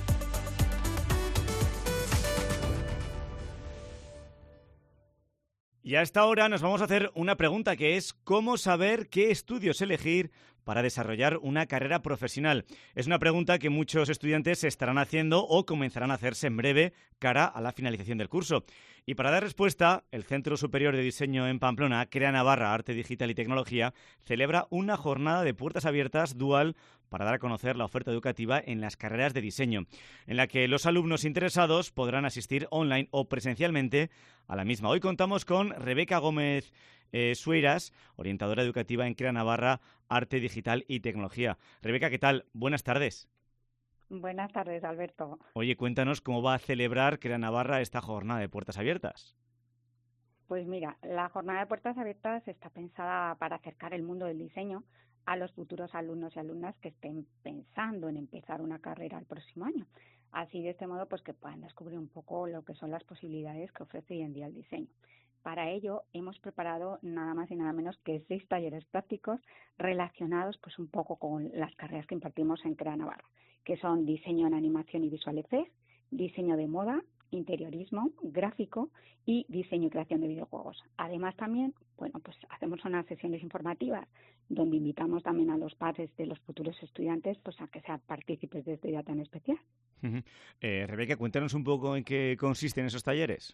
Y a esta hora nos vamos a hacer una pregunta que es ¿cómo saber qué estudios elegir para desarrollar una carrera profesional? Es una pregunta que muchos estudiantes se estarán haciendo o comenzarán a hacerse en breve cara a la finalización del curso. Y para dar respuesta, el Centro Superior de Diseño en Pamplona, Crea Navarra, Arte Digital y Tecnología, celebra una jornada de puertas abiertas dual para dar a conocer la oferta educativa en las carreras de diseño, en la que los alumnos interesados podrán asistir online o presencialmente a la misma. Hoy contamos con Rebeca Gómez eh, Sueiras, orientadora educativa en Crea Navarra, Arte Digital y Tecnología. Rebeca, ¿qué tal? Buenas tardes. Buenas tardes, Alberto. Oye, cuéntanos cómo va a celebrar Crea Navarra esta jornada de puertas abiertas. Pues mira, la jornada de puertas abiertas está pensada para acercar el mundo del diseño a los futuros alumnos y alumnas que estén pensando en empezar una carrera el próximo año. Así, de este modo, pues que puedan descubrir un poco lo que son las posibilidades que ofrece hoy en día el diseño. Para ello, hemos preparado nada más y nada menos que seis talleres prácticos relacionados pues un poco con las carreras que impartimos en Crea Navarra, que son diseño en animación y visual efects, diseño de moda, interiorismo, gráfico y diseño y creación de videojuegos. Además también, bueno, pues hacemos unas sesiones informativas donde invitamos también a los padres de los futuros estudiantes pues a que sean partícipes de este día tan especial. Uh-huh. eh, Rebeca, cuéntanos un poco en qué consisten esos talleres.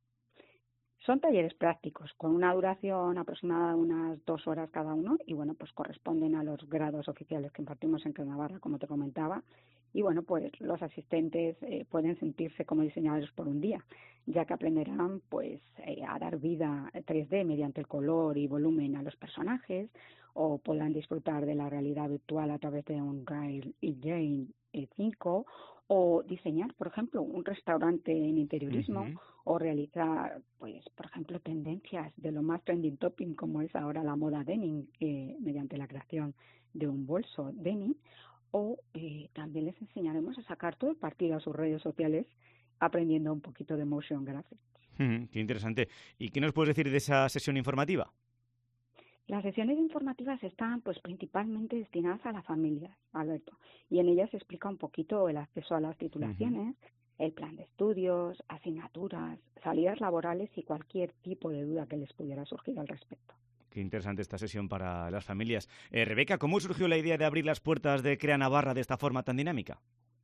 Son talleres prácticos con una duración aproximada de unas dos horas cada uno y bueno, pues corresponden a los grados oficiales que impartimos en Crea Navarra, como te comentaba. Y bueno, pues los asistentes eh, pueden sentirse como diseñadores por un día, ya que aprenderán pues eh, a dar vida tres D mediante el color y volumen a los personajes, o podrán disfrutar de la realidad virtual a través de un Unreal Engine cinco, o diseñar, por ejemplo, un restaurante en interiorismo, uh-huh. o realizar, pues, por ejemplo, tendencias de lo más trending topic como es ahora la moda denim, eh, mediante la creación de un bolso denim, o eh, también les enseñaremos a sacar todo el partido a sus redes sociales aprendiendo un poquito de motion graphics. Uh-huh. Qué interesante. ¿Y qué nos puedes decir de esa sesión informativa? Las sesiones informativas están pues principalmente destinadas a las familias, Alberto, y en ellas se explica un poquito el acceso a las titulaciones, uh-huh. el plan de estudios, asignaturas, salidas laborales y cualquier tipo de duda que les pudiera surgir al respecto. Qué interesante esta sesión para las familias. Eh, Rebeca, ¿cómo surgió la idea de abrir las puertas de Crea Navarra de esta forma tan dinámica?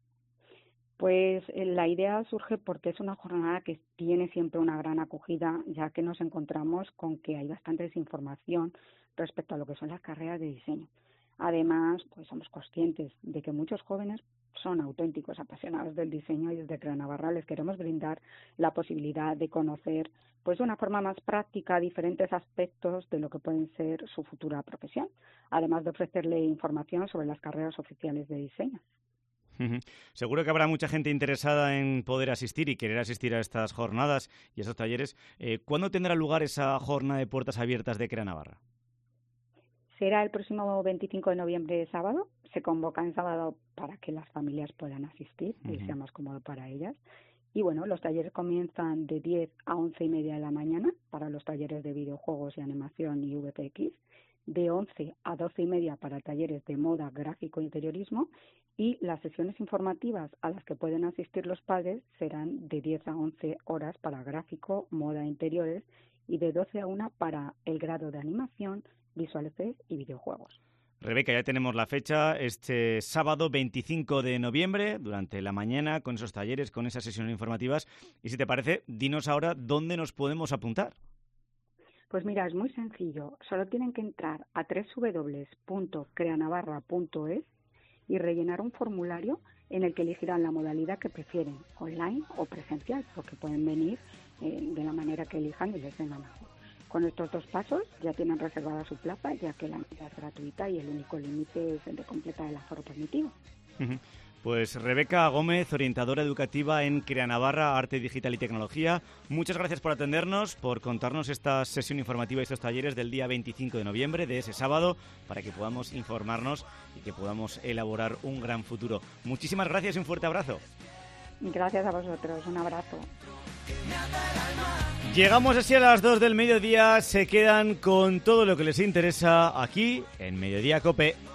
Pues la idea surge porque es una jornada que tiene siempre una gran acogida, ya que nos encontramos con que hay bastante desinformación respecto a lo que son las carreras de diseño. Además, pues somos conscientes de que muchos jóvenes son auténticos apasionados del diseño y desde Crea Navarra les queremos brindar la posibilidad de conocer pues de una forma más práctica diferentes aspectos de lo que pueden ser su futura profesión, además de ofrecerle información sobre las carreras oficiales de diseño. Uh-huh. Seguro que habrá mucha gente interesada en poder asistir y querer asistir a estas jornadas y a estos talleres. Eh, ¿Cuándo tendrá lugar esa jornada de puertas abiertas de Crea Navarra? Será el próximo veinticinco de noviembre, sábado. Se convoca en sábado para que las familias puedan asistir y Ujú. sea más cómodo para ellas. Y bueno, los talleres comienzan de diez a once y media de la mañana para los talleres de videojuegos y animación y V F X, de once a doce y media para talleres de moda, gráfico e interiorismo, y las sesiones informativas a las que pueden asistir los padres serán de diez a once horas para gráfico, moda e interiores, y de doce a una para el grado de animación, visual effects y videojuegos. Rebeca, ya tenemos la fecha, este sábado veinticinco de noviembre, durante la mañana, con esos talleres, con esas sesiones informativas. Y si te parece, dinos ahora dónde nos podemos apuntar. Pues mira, es muy sencillo. Solo tienen que entrar a doble u doble u doble u punto creanavarra punto es y rellenar un formulario en el que elegirán la modalidad que prefieren, online o presencial, porque pueden venir eh, de la manera que elijan y les venga mejor. Con estos dos pasos ya tienen reservada su plaza, ya que la entrada es gratuita y el único límite es el de completar el aforo permitido. Ujú. Pues Rebeca Gómez, orientadora educativa en Creanavarra, Arte Digital y Tecnología. Muchas gracias por atendernos, por contarnos esta sesión informativa y estos talleres del día veinticinco de noviembre, de ese sábado, para que podamos informarnos y que podamos elaborar un gran futuro. Muchísimas gracias y un fuerte abrazo. Gracias a vosotros, un abrazo. Llegamos así a las dos del mediodía, se quedan con todo lo que les interesa aquí en Mediodía COPE.